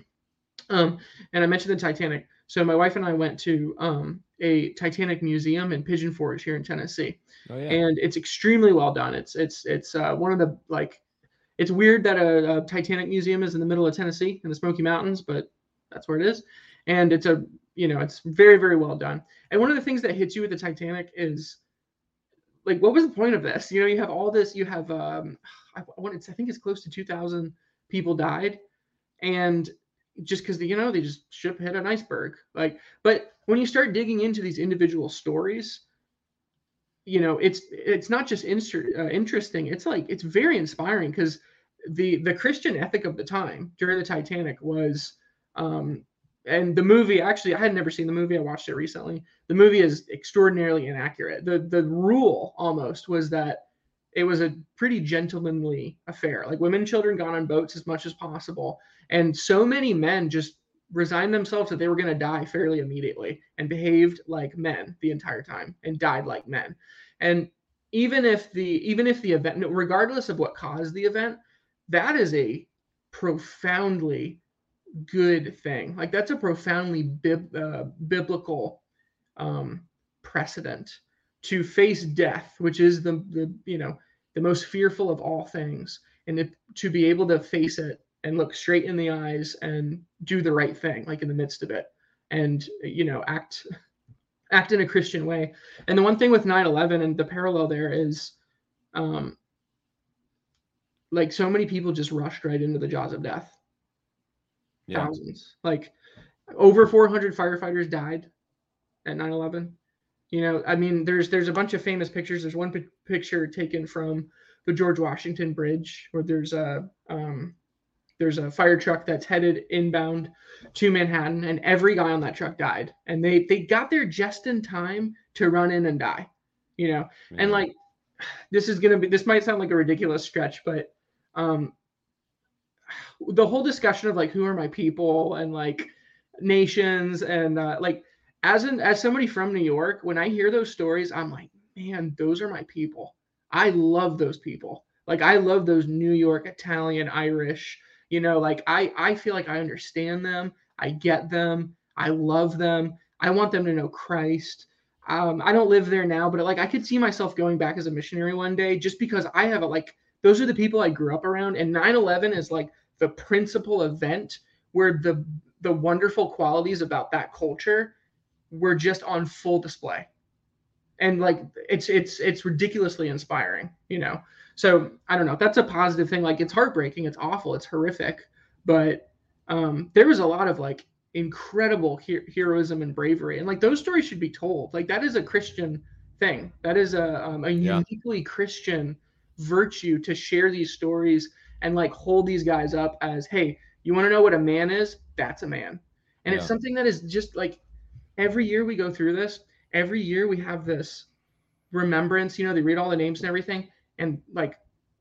um, and I mentioned the Titanic. So my wife and I went to um, a Titanic museum in Pigeon Forge here in Tennessee, Oh yeah. and it's extremely well done. It's it's it's uh, one of the like, it's weird that a, a Titanic museum is in the middle of Tennessee in the Smoky Mountains, but that's where it is, and it's a you know it's very very well done. And one of the things that hits you with the Titanic is, like, what was the point of this? You know, you have all this, you have, um, I, want it's, I think it's close to two thousand people died. And just because, you know, they just ship hit an iceberg. Like, but when you start digging into these individual stories, you know, it's, it's not just inter- uh, interesting. It's like, it's very inspiring, because the, the Christian ethic of the time during the Titanic was, um, and the movie, actually, I had never seen the movie. I watched it recently. The movie is extraordinarily inaccurate. The the rule almost was that it was a pretty gentlemanly affair. Like, women and children got on boats as much as possible. And so many men just resigned themselves that they were going to die fairly immediately, and behaved like men the entire time and died like men. And even if the even if the event, regardless of what caused the event, that is a profoundly good thing. Like, that's a profoundly bib, uh, biblical um, precedent to face death, which is the, the you know the most fearful of all things, and it, to be able to face it and look straight in the eyes and do the right thing, like in the midst of it, and you know act act in a Christian way. And the one thing with nine eleven, and the parallel there is, um, like, so many people just rushed right into the jaws of death. Yeah. Thousands, like over four hundred firefighters died at nine eleven. You know, I mean, there's there's a bunch of famous pictures. There's one p- picture taken from the George Washington Bridge, where there's a um, there's a fire truck that's headed inbound to Manhattan, and every guy on that truck died, and they they got there just in time to run in and die. You know, Yeah. and like, this is gonna be, this might sound like a ridiculous stretch, but um, the whole discussion of like, who are my people, and like nations, and uh, like, as an as somebody from New York, when I hear those stories, I'm like, man, those are my people. I love those people. Like, I love those New York Italian, Irish, you know, like I I feel like I understand them. I get them. I love them. I want them to know Christ. Um, I don't live there now, but like, I could see myself going back as a missionary one day, just because I have a, like, those are the people I grew up around. And nine eleven is like the principal event where the the wonderful qualities about that culture were just on full display. And like, it's it's it's ridiculously inspiring, you know. So I don't know, that's a positive thing. Like, it's heartbreaking, it's awful, it's horrific, but um there was a lot of like incredible he- heroism and bravery, and like, those stories should be told. Like, that is a Christian thing. That is a um, a Yeah. uniquely Christian virtue, to share these stories and like hold these guys up as, hey, you want to know what a man is? That's a man. And Yeah. it's something that is just like, every year we go through this. Every year we have this remembrance. You know, they read all the names and everything, and like,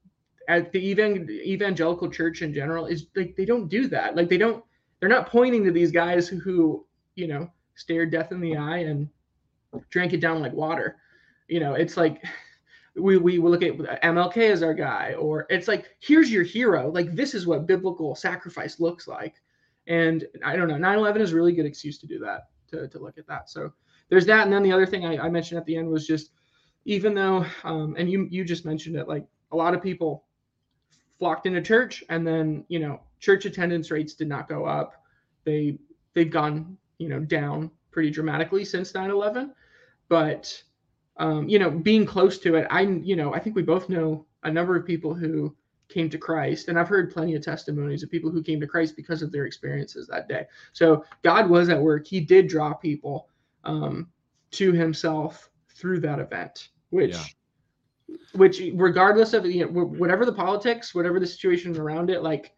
at the evan- evangelical church in general is like, they don't do that. Like, they don't. They're not pointing to these guys who, you know, stared death in the eye and drank it down like water. You know, it's like, we we look at M L K as our guy, or it's like, here's your hero. Like, this is what biblical sacrifice looks like. And I don't know, nine eleven is a really good excuse to do that, to, to look at that. So there's that. And then the other thing I, I mentioned at the end was just, even though, um, and you, you just mentioned it, like, a lot of people flocked into church, and then, you know, church attendance rates did not go up. They, they've gone, you know, down pretty dramatically since nine eleven. But, um, you know, being close to it, I, you know, I think we both know a number of people who came to Christ, and I've heard plenty of testimonies of people who came to Christ because of their experiences that day. So God was at work. He did draw people um, to himself through that event, which, yeah. which regardless of, you know, whatever the politics, whatever the situation around it, like,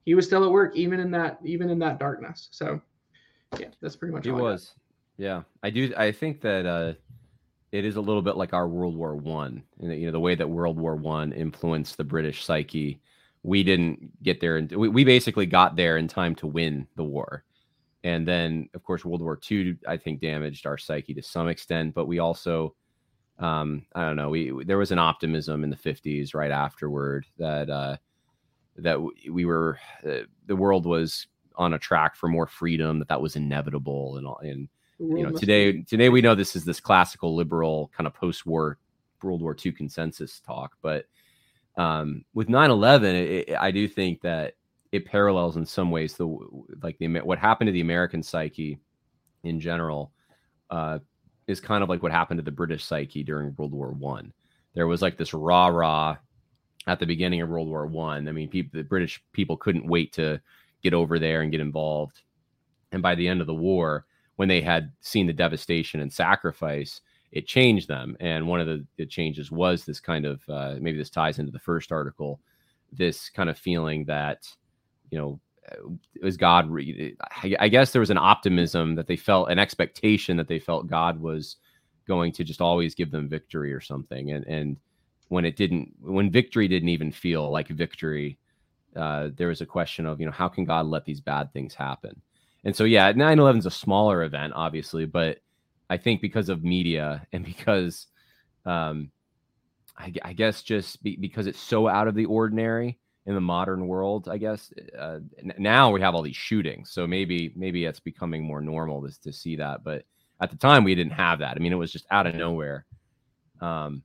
he was still at work even in that even in that darkness. So yeah, that's pretty much He all I got. was. Yeah. I do I think that uh it is a little bit like our World War One. You know, the way that World War One influenced the British psyche. We didn't get there, and we, we basically got there in time to win the war. And then, of course, World War Two, I think, damaged our psyche to some extent. But we also, um, I don't know, we there was an optimism in the fifties right afterward that uh, that we were uh, the world was on a track for more freedom, that that was inevitable, and all, and you know, today, be. today we know this is this classical liberal kind of post-war World War Two consensus talk. But um, with nine eleven, it, I do think that it parallels in some ways the like the what happened to the American psyche in general uh, is kind of like what happened to the British psyche during World War One. There was like this rah rah at the beginning of World War One. I. I mean, people, the British people couldn't wait to get over there and get involved, and by the end of the war, when they had seen the devastation and sacrifice, it changed them. And one of the, the changes was this kind of, uh, maybe this ties into the first article, this kind of feeling that, you know, it was God. Re- I, I guess there was an optimism that they felt, an expectation that they felt God was going to just always give them victory or something. And, and when it didn't, when victory didn't even feel like victory, uh, there was a question of, you know, how can God let these bad things happen? And so, yeah, nine eleven is a smaller event, obviously, but I think because of media and because um, I, I guess just be, because it's so out of the ordinary in the modern world, I guess uh, n- now we have all these shootings. So maybe maybe it's becoming more normal to, to see that. But at the time, we didn't have that. I mean, it was just out of nowhere. Um,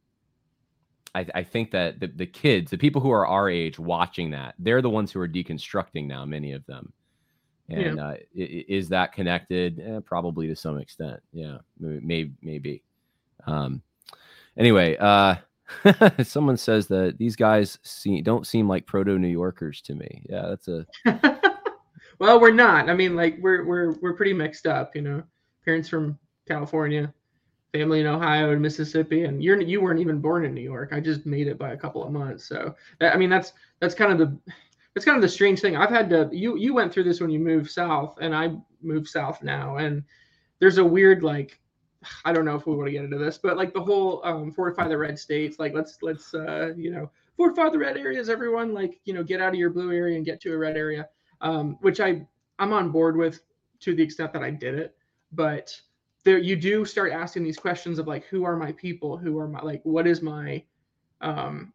I, I think that the, the kids, the people who are our age watching that, they're the ones who are deconstructing now, many of them. And yeah. uh, is that connected? Eh, probably to some extent. Yeah, maybe, maybe. Um, anyway, uh, someone says that these guys see, don't seem like proto New Yorkers to me. Yeah, that's a. Well, we're not. I mean, like we're we're we're pretty mixed up. You know, parents from California, family in Ohio and Mississippi, and you're you weren't even born in New York. I just made it by a couple of months. So I mean, that's that's kind of the. It's kind of the strange thing. I've had to, you, you went through this when you moved south, and I moved south now. And there's a weird, like, I don't know if we want to get into this, but like the whole um, fortify the red states, like let's, let's, uh, you know, fortify the red areas, everyone, like, you know, get out of your blue area and get to a red area, um, which I, I'm on board with to the extent that I did it. But there, you do start asking these questions of like, who are my people? Who are my, like, what is my, um,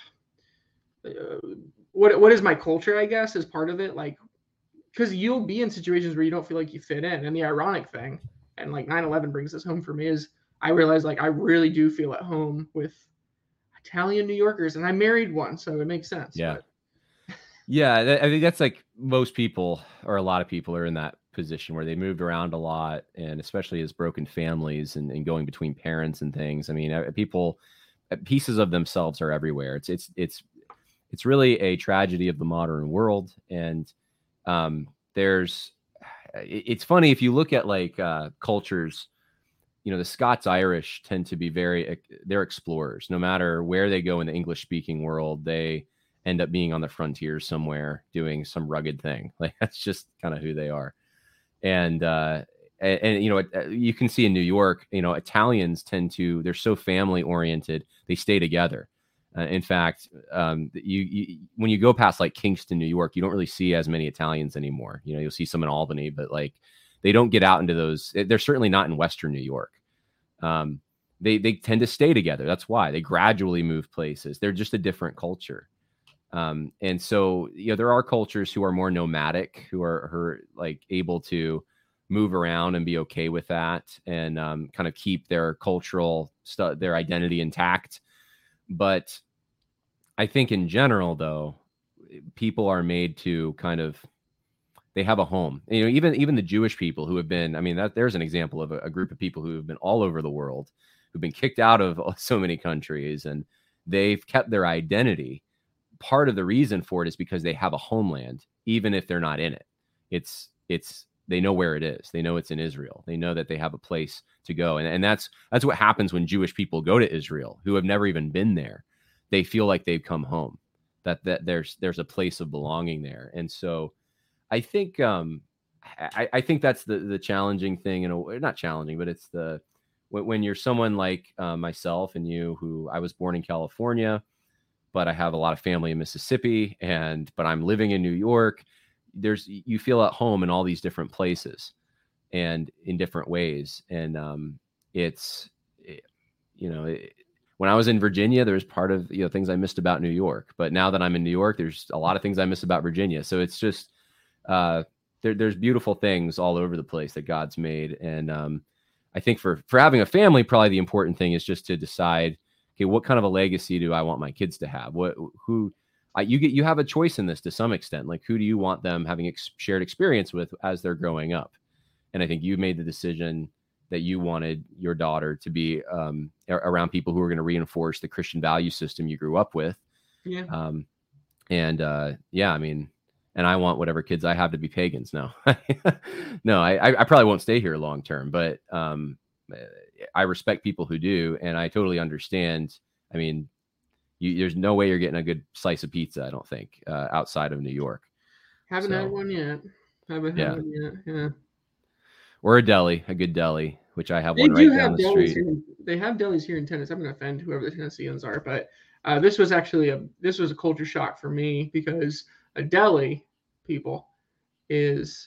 uh, what what is my culture, I guess, is part of it. Like, because you'll be in situations where you don't feel like you fit in. And the ironic thing, and like nine eleven brings this home for me, is I realize like I really do feel at home with Italian New Yorkers, and I married one, so it makes sense. Yeah. But. Yeah, I think that's like most people, or a lot of people, are in that position where they moved around a lot, and especially as broken families and, and going between parents and things. I mean, people, pieces of themselves are everywhere. It's it's it's It's really a tragedy of the modern world. And um, there's, it's funny if you look at like uh, cultures, you know, the Scots Irish tend to be very, they're explorers. No matter where they go in the English speaking world, they end up being on the frontier somewhere doing some rugged thing. Like that's just kind of who they are. And, uh, and, and, you know, you can see in New York, you know, Italians tend to, they're so family oriented, they stay together. Uh, in fact, um, you, you when you go past like Kingston, New York, you don't really see as many Italians anymore. You know, you'll see some in Albany, but like they don't get out into those. They're certainly not in Western New York. Um, they they tend to stay together. That's why they gradually move places. They're just a different culture. Um, and so, you know, there are cultures who are more nomadic, who are, who are like able to move around and be okay with that, and um, kind of keep their cultural stuff, their identity intact. But I think in general, though, people are made to kind of, they have a home. You know, even even the Jewish people who have been, I mean, that there's an example of a, a group of people who have been all over the world, who've been kicked out of so many countries, and they've kept their identity. Part of the reason for it is because they have a homeland, even if they're not in it. It's it's they know where it is. They know it's in Israel. They know that they have a place to go. And, and that's that's what happens when Jewish people go to Israel, who have never even been there. They feel like they've come home. that that there's there's a place of belonging there. And so I think um, I, I think that's the the challenging thing, and not challenging, but it's the when, when you're someone like uh, myself and you, who I was born in California, but I have a lot of family in Mississippi, and but I'm living in New York. There's you feel at home in all these different places and in different ways, and um, it's you know. It, When I was in Virginia, there was part of, you know, things I missed about New York. But now that I'm in New York, there's a lot of things I miss about Virginia. So it's just, uh, there, there's beautiful things all over the place that God's made. And um, I think for, for having a family, probably the important thing is just to decide, okay, what kind of a legacy do I want my kids to have? What, who, I, you get, you have a choice in this to some extent. Like, who do you want them having ex- shared experience with as they're growing up? And I think you made the decision that you wanted your daughter to be um, around people who are going to reinforce the Christian value system you grew up with. Yeah. Um, and uh, yeah, I mean, and I want whatever kids I have to be pagans. No, no, I, I probably won't stay here long term, but um, I respect people who do. And I totally understand. I mean, you, there's no way you're getting a good slice of pizza, I don't think, uh, outside of New York. Haven't So, had one yet. Haven't yeah. had one yet. Yeah. Or a deli, a good deli, which I have They one do right have down the delis street. here. They have delis here in Tennessee. I'm going to offend whoever the Tennesseans are, but uh, this was actually a this was a culture shock for me, because a deli, people, is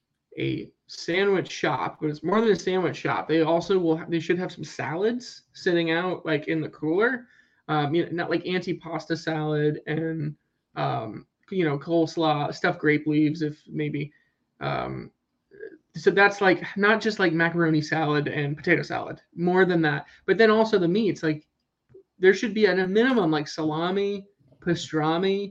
a sandwich shop, but it's more than a sandwich shop. They also will they should have some salads sitting out like in the cooler, um, you know, not like antipasta salad and um, you know, coleslaw, stuffed grape leaves, if maybe. Um, So that's like not just like macaroni salad and potato salad, more than that. But then also the meats, like there should be at a minimum like salami, pastrami,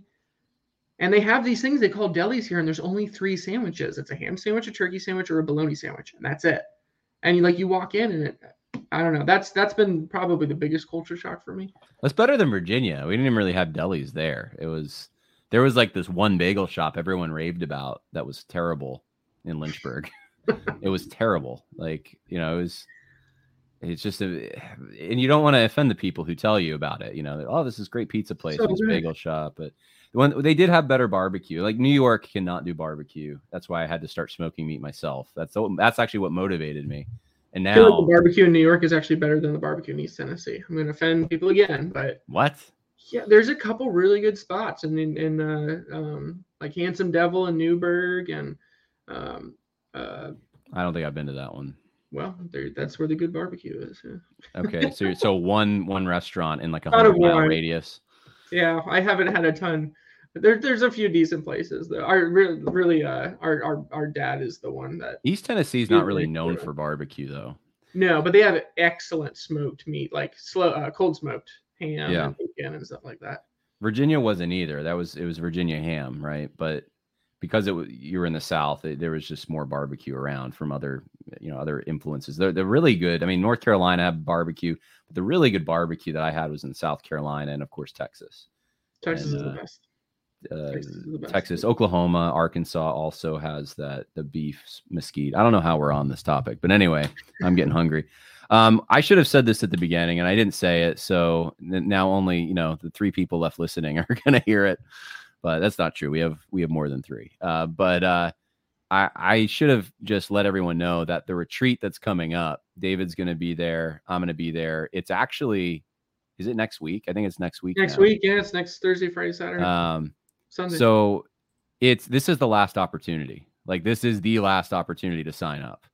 and they have these things they call delis here, and there's only three sandwiches. It's a ham sandwich, a turkey sandwich, or a bologna sandwich, and that's it. And you like you walk in and it, I don't know. That's that's been probably the biggest culture shock for me. That's better than Virginia. We didn't even really have delis there. It was there was like this one bagel shop everyone raved about that was terrible in Lynchburg. It was terrible. Like, you know, it was, it's just, a, and you don't want to offend the people who tell you about it. You know, oh, this is great pizza place, So this good. bagel shop. But the one, they did have better barbecue. Like New York cannot do barbecue. That's why I had to start smoking meat myself. That's that's actually what motivated me. And I feel like now, the barbecue in New York is actually better than the barbecue in East Tennessee. I'm going to offend people again, but what? yeah, there's a couple really good spots, and in, in uh, um, like Handsome Devil in Newburgh, and um, uh, I don't think I've been to that one. well, there, that's where the good barbecue is. Yeah. Okay, so so one one restaurant in like a Out of hundred mile one. radius. Yeah, I haven't had a ton. There, there's a few decent places. Though. Our really, really, uh, our, our our dad is the one that. East Tennessee is not really known for barbecue, though. No, but they have excellent smoked meat, like slow, uh, cold smoked ham Yeah. and bacon and stuff like that. Virginia wasn't either. That was it was Virginia ham, right? But because it was, you were in the South, it, there was just more barbecue around from other, you know, other influences. They're they're really good. I mean, North Carolina had barbecue, but the really good barbecue that I had was in South Carolina and of course Texas. Texas And, is the uh, best. Uh, Texas is the best. Texas, Oklahoma, Arkansas also has that the beef mesquite. I don't know how we're on this topic, but anyway, I'm getting hungry. Um, I should have said this at the beginning, and I didn't say it, so now only you know the three people left listening are going to hear it. But that's not true. We have we have more than three. Uh, but uh, I I should have just let everyone know that the retreat that's coming up, David's going to be there. I'm going to be there. It's actually, is it next week? I think it's next week. Next now. week, yeah, it's next Thursday, Friday, Saturday, Um. Sunday. So it's this is the last opportunity. Like this is the last opportunity to sign up.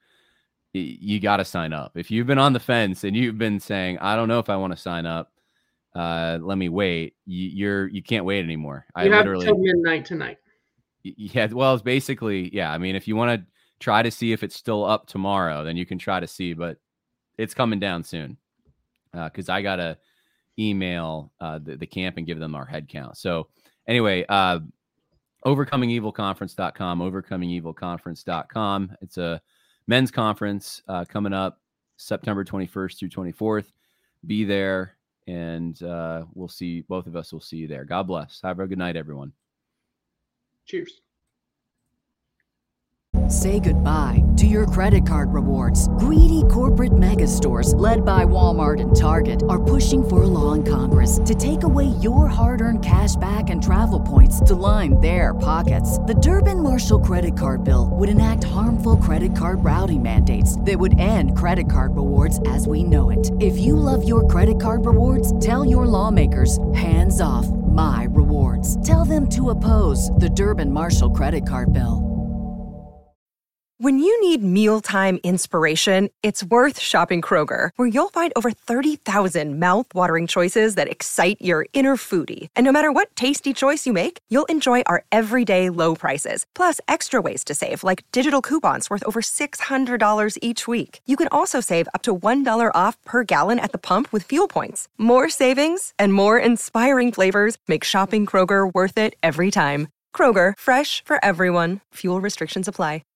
Y- You got to sign up. If you've been on the fence and you've been saying, I don't know if I want to sign up, uh, let me wait. You, you're you can't wait anymore. I you have literally till midnight tonight. y- yeah. Well, it's basically yeah. I mean, if you want to try to see if it's still up tomorrow, then you can try to see, but it's coming down soon because uh, I gotta email uh, the, the camp and give them our head count. So. Anyway, uh, overcoming evil conference dot com, overcoming evil conference dot com. It's a men's conference uh, coming up September twenty-first through twenty-fourth. Be there, and uh, we'll see. Both of us will see you there. God bless. Have a good night, everyone. Cheers. Say goodbye to your credit card rewards. Greedy corporate mega stores, led by Walmart and Target, are pushing for a law in Congress to take away your hard-earned cash back and travel points to line their pockets. The Durbin-Marshall credit card bill would enact harmful credit card routing mandates that would end credit card rewards as we know it. If you love your credit card rewards, tell your lawmakers, hands off my rewards. Tell them to oppose the Durbin-Marshall credit card bill. When you need mealtime inspiration, it's worth shopping Kroger, where you'll find over thirty thousand mouth-watering choices that excite your inner foodie. And no matter what tasty choice you make, you'll enjoy our everyday low prices, plus extra ways to save, like digital coupons worth over six hundred dollars each week. You can also save up to one dollar off per gallon at the pump with fuel points. More savings and more inspiring flavors make shopping Kroger worth it every time. Kroger, fresh for everyone. Fuel restrictions apply.